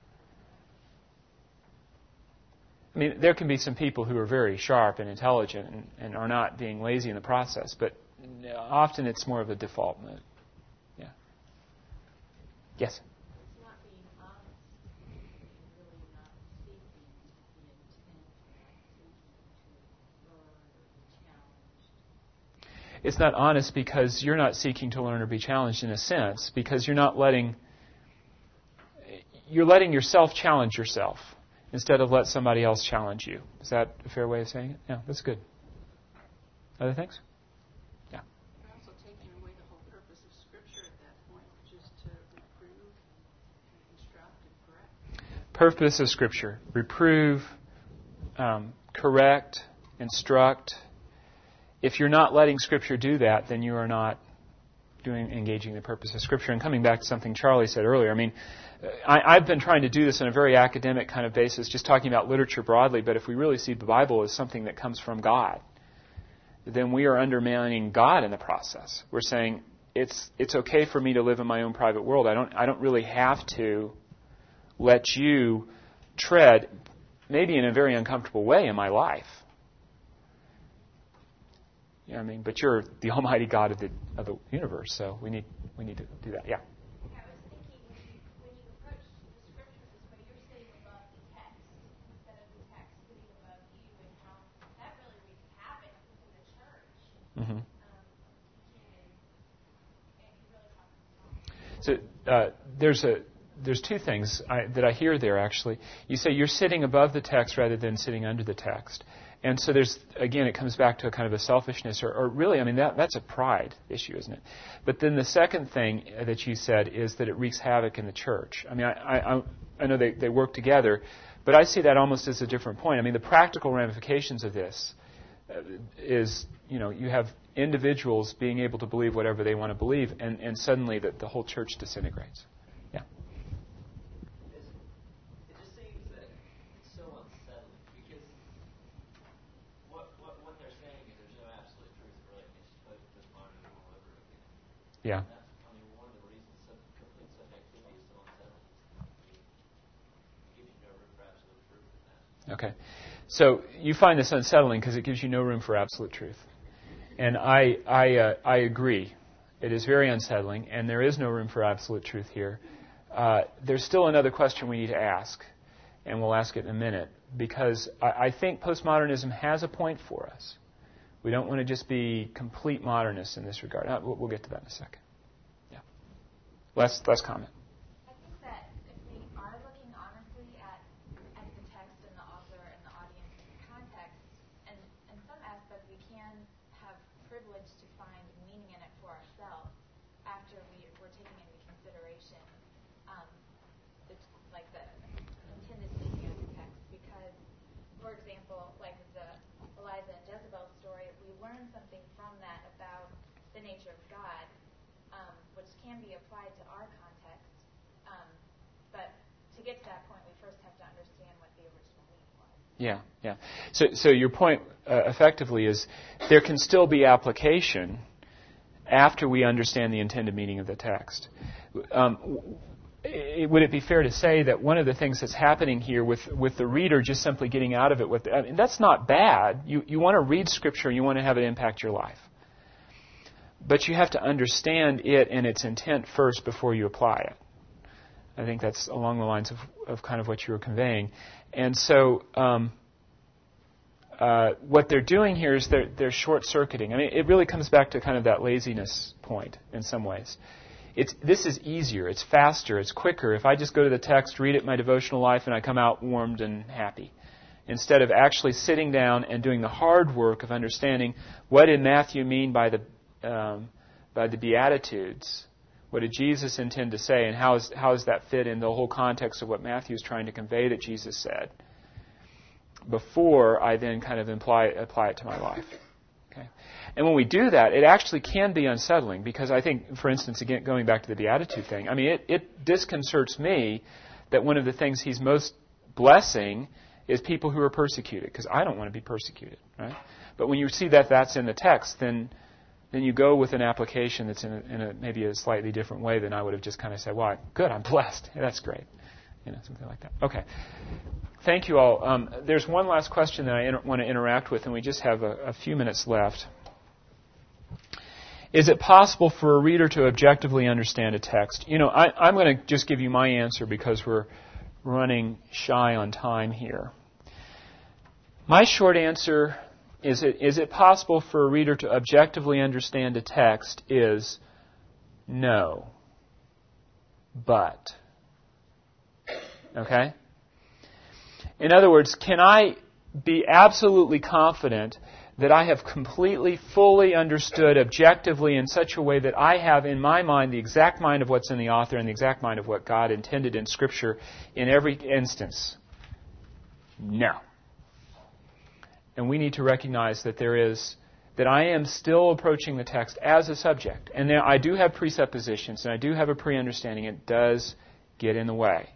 I mean, there can be some people who are very sharp and intelligent and, and are not being lazy in the process, but often it's more of a default mode. Yeah. Yes? It's not being honest. You're really not seeking the intent, you're not seeking to learn or be challenged. It's not honest because you're not seeking to learn or be challenged in a sense, because you're not letting, you're letting yourself challenge yourself instead of let somebody else challenge you. Is that a fair way of saying it? Yeah, that's good. Other things? Yeah. You're also taking away the whole purpose of Scripture at that point, which is to reprove, instruct, and correct. Purpose of Scripture. Reprove, um, correct, instruct. If you're not letting Scripture do that, then you are not doing engaging the purpose of Scripture. And coming back to something Charlie said earlier, I mean, I, I've been trying to do this on a very academic kind of basis, just talking about literature broadly, but if we really see the Bible as something that comes from God, then we are undermining God in the process. We're saying it's it's okay for me to live in my own private world. I don't I don't really have to let you tread, maybe in a very uncomfortable way, in my life. You know what I mean? But you're the Almighty God of the of the universe, so we need we need to do that. Yeah. I was thinking when you, when you approach the Scriptures this way, you're sitting above the text instead of the text sitting above you, and how that really wreaks havoc within the church. Mm-hmm. Um, you can, and you really talk about. So uh, there's a there's two things I, that I hear there actually. You say you're sitting above the text rather than sitting under the text. And so there's, again, it comes back to a kind of a selfishness, or, or really, I mean, that that's a pride issue, isn't it? But then the second thing that you said is that it wreaks havoc in the church. I mean, I I, I know they, they work together, but I see that almost as a different point. I mean, the practical ramifications of this is, you know, you have individuals being able to believe whatever they want to believe, and, and suddenly the, the whole church disintegrates. Yeah. It just seems that it's so unsettling because what what, what they're saying is there's no absolute truth really. It's supposed to just monitor all over again. Yeah. And that's, I mean, one of the reasons sub, complete subjectivity is so unsettling. It gives you no room for absolute truth in that. Okay. So you find this unsettling because it gives you no room for absolute truth. And I I, uh, I agree. It is very unsettling, and there is no room for absolute truth here. Uh, there's still another question we need to ask, and we'll ask it in a minute, because I, I think postmodernism has a point for us. We don't want to just be complete modernists in this regard. Uh, we'll, we'll get to that in a second. Yeah. Last, last comment. I think that if we are looking honestly at, at the text and the author and the audience context, and in some aspect we can have privilege to find meaning in it for ourselves after we, we're taking into consideration um, the, like the intended meaning of the text. Because, for example, like the Elijah and Jezebel story, we learn something from that about the nature of God, um, which can be applied to our context. Um, but to get to that point, we first have to understand what the original meaning was. Yeah, yeah. So, so your point uh, effectively is there can still be application after we understand the intended meaning of the text. Um, it, would it be fair to say that one of the things that's happening here with, with the reader just simply getting out of it, with I mean, that's not bad. You, you want to read Scripture, you want to have it impact your life. But you have to understand it and its intent first before you apply it. I think that's along the lines of, of kind of what you were conveying. And so um, uh, what they're doing here is they're, they're short-circuiting. I mean, it really comes back to kind of that laziness point in some ways. It's, this is easier, it's faster, it's quicker. If I just go to the text, read it in my devotional life, and I come out warmed and happy, instead of actually sitting down and doing the hard work of understanding what did Matthew mean by the um, by the Beatitudes. What did Jesus intend to say, and how, is, how does that fit in the whole context of what Matthew is trying to convey that Jesus said, before I then kind of imply, apply it to my life. Okay? And when we do that, it actually can be unsettling, because I think, for instance, again, going back to the Beatitude thing, I mean, it, it disconcerts me that one of the things he's most blessing is people who are persecuted, because I don't want to be persecuted, right? But when you see that that's in the text, then then you go with an application that's in, a, in a, maybe a slightly different way than I would have just kind of said, well, good, I'm blessed. Yeah, that's great. You know, something like that. Okay. Thank you all. Um, there's one last question that I inter- want to interact with, and we just have a, a few minutes left. Is it possible for a reader to objectively understand a text? You know, I, I'm going to just give you my answer because we're running shy on time here. My short answer Is it is it possible for a reader to objectively understand a text is no. But. Okay? In other words, can I be absolutely confident that I have completely, fully understood objectively in such a way that I have in my mind the exact mind of what's in the author and the exact mind of what God intended in Scripture in every instance? No. And we need to recognize that there is, that I am still approaching the text as a subject. And now I do have presuppositions and I do have a pre-understanding. It does get in the way.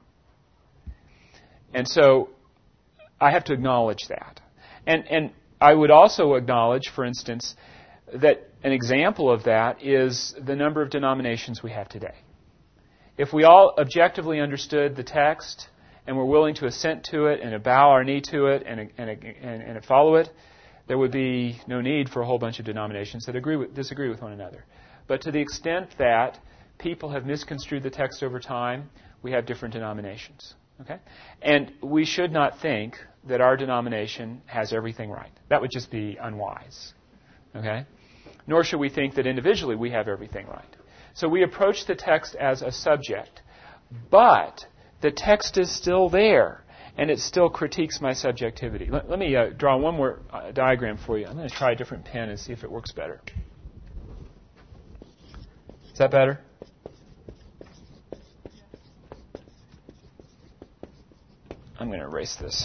And so I have to acknowledge that. And and I would also acknowledge, for instance, that an example of that is the number of denominations we have today. If we all objectively understood the text and we're willing to assent to it and bow our knee to it and, and, and, and follow it, there would be no need for a whole bunch of denominations that agree with, disagree with one another. But to the extent that people have misconstrued the text over time, we have different denominations. Okay? And we should not think that our denomination has everything right. That would just be unwise. Okay? Nor should we think that individually we have everything right. So we approach the text as a subject. But the text is still there, and it still critiques my subjectivity. Let, let me uh, draw one more uh, diagram for you. I'm going to try a different pen and see if it works better. Is that better? I'm going to erase this.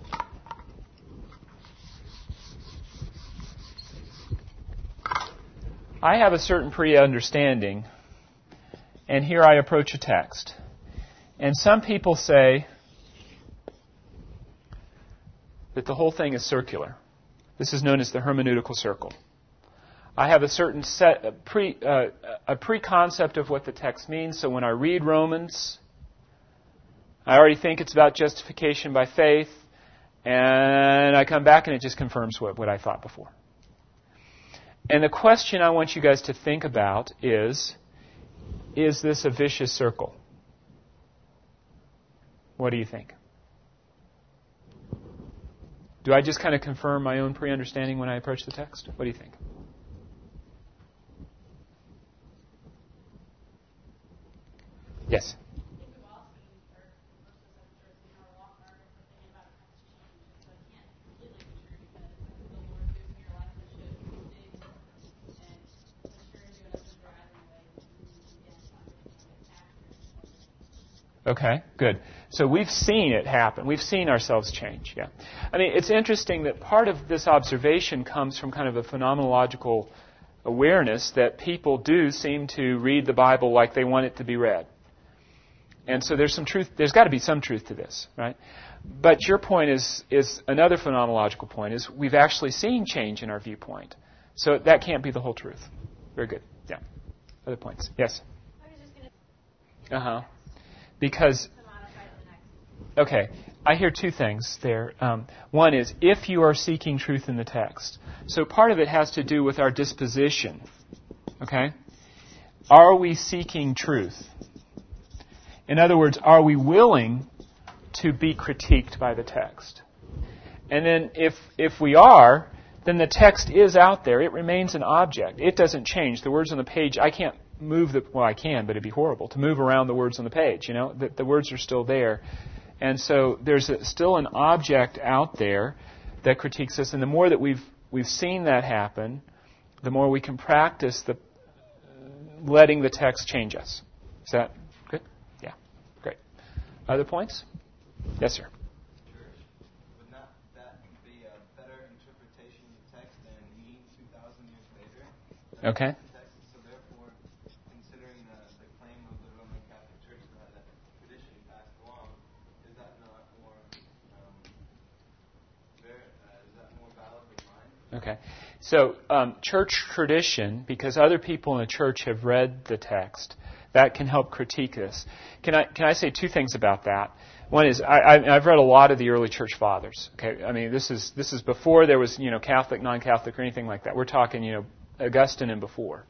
I have a certain pre-understanding, and here I approach a text. And some people say that the whole thing is circular. This is known as the hermeneutical circle. I have a certain set, a pre, uh, a pre-concept of what the text means. So when I read Romans, I already think it's about justification by faith, and I come back and it just confirms what, what I thought before. And the question I want you guys to think about is, is this a vicious circle? What do you think? Do I just kind of confirm my own pre-understanding when I approach the text? What do you think? Yes? Okay, good. So we've seen it happen. We've seen ourselves change, yeah. I mean, it's interesting that part of this observation comes from kind of a phenomenological awareness that people do seem to read the Bible like they want it to be read. And so there's some truth, there's got to be some truth to this, right? But your point is is another phenomenological point, is we've actually seen change in our viewpoint. So that can't be the whole truth. Very good. Yeah. Other points? Yes? I was just going to Uh-huh. Because, modify the next. okay, I hear two things there. Um, one is if you are seeking truth in the text. So part of it has to do with our disposition. Okay? Are we seeking truth? In other words, are we willing to be critiqued by the text? And then if if we are, then the text is out there. It remains an object. It doesn't change. The words on the page, I can't move the, well, I can, but it'd be horrible to move around the words on the page. You know, the, the words are still there. And so there's a, still an object out there that critiques us. And the more that we've we've seen that happen, the more we can practice the letting the text change us. Is that good? Yeah. Great. Other points? Yes, sir. Church, would not that be a better interpretation of the text than me two thousand years later? Okay. Text, so therefore, considering the, the claim of the Roman Catholic Church that that tradition passed along, is that not more, um, very, uh, is that more valid than mine? Okay. So um, church tradition, because other people in the church have read the text, that can help critique this. Can I can I say two things about that? One is I, I, I've read a lot of the early church fathers. Okay, I mean this is this is before there was you know Catholic, non-Catholic, or anything like that. We're talking you know Augustine and before.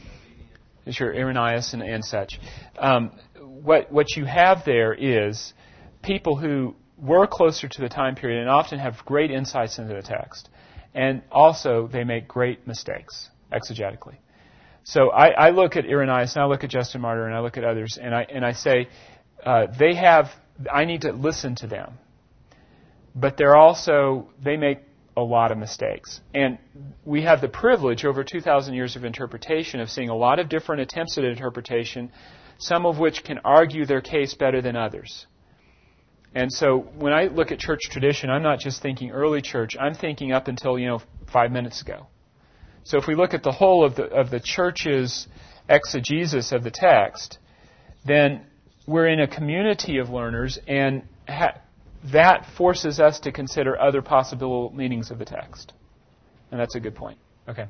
Sure, Irenaeus and, and such. Um, what what you have there is people who were closer to the time period and often have great insights into the text, and also they make great mistakes exegetically. So I, I look at Irenaeus and I look at Justin Martyr and I look at others and I and I say uh, they have. I need to listen to them, but they're also they make a lot of mistakes, and we have the privilege over two thousand years of interpretation of seeing a lot of different attempts at interpretation, some of which can argue their case better than others. And so when I look at church tradition, I'm not just thinking early church. I'm thinking up until you know five minutes ago. So if we look at the whole of the of the church's exegesis of the text, then we're in a community of learners, and ha- that forces us to consider other possible meanings of the text. And that's a good point. Okay.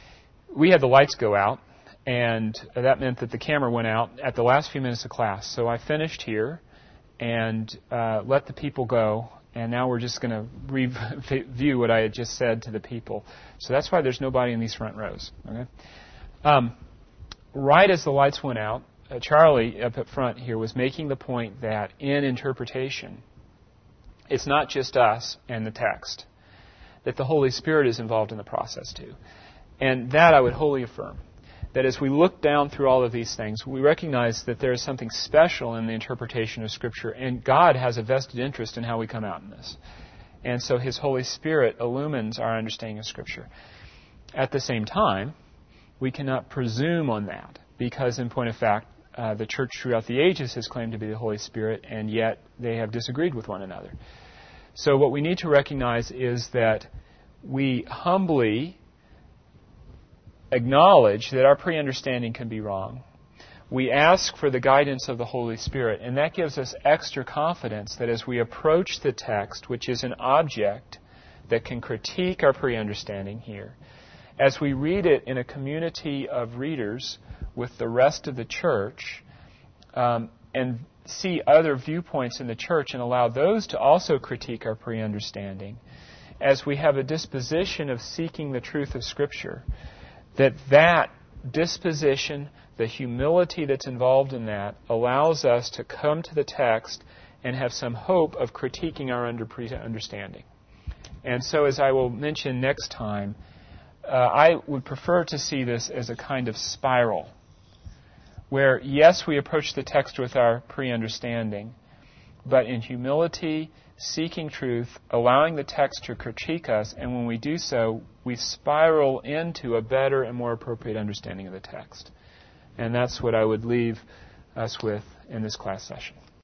We had the lights go out, and that meant that the camera went out at the last few minutes of class. So I finished here and uh, let the people go, and now we're just going to review what I had just said to the people. So that's why there's nobody in these front rows. Okay. Um, right as the lights went out, uh, Charlie up at front here was making the point that in interpretation, it's not just us and the text, that the Holy Spirit is involved in the process too. And that I would wholly affirm. That as we look down through all of these things, we recognize that there is something special in the interpretation of Scripture, and God has a vested interest in how we come out in this. And so His Holy Spirit illumines our understanding of Scripture. At the same time, we cannot presume on that, because in point of fact, uh, the Church throughout the ages has claimed to be the Holy Spirit, and yet they have disagreed with one another. So what we need to recognize is that we humbly acknowledge that our pre-understanding can be wrong. We ask for the guidance of the Holy Spirit, and that gives us extra confidence that as we approach the text, which is an object that can critique our pre-understanding here, as we read it in a community of readers with the rest of the church, um, and see other viewpoints in the church and allow those to also critique our pre-understanding, as we have a disposition of seeking the truth of Scripture, that that disposition, the humility that's involved in that, allows us to come to the text and have some hope of critiquing our under understanding. And so, as I will mention next time, uh, I would prefer to see this as a kind of spiral, where, yes, we approach the text with our pre-understanding, but in humility, seeking truth, allowing the text to critique us, and when we do so, we spiral into a better and more appropriate understanding of the text. And that's what I would leave us with in this class session.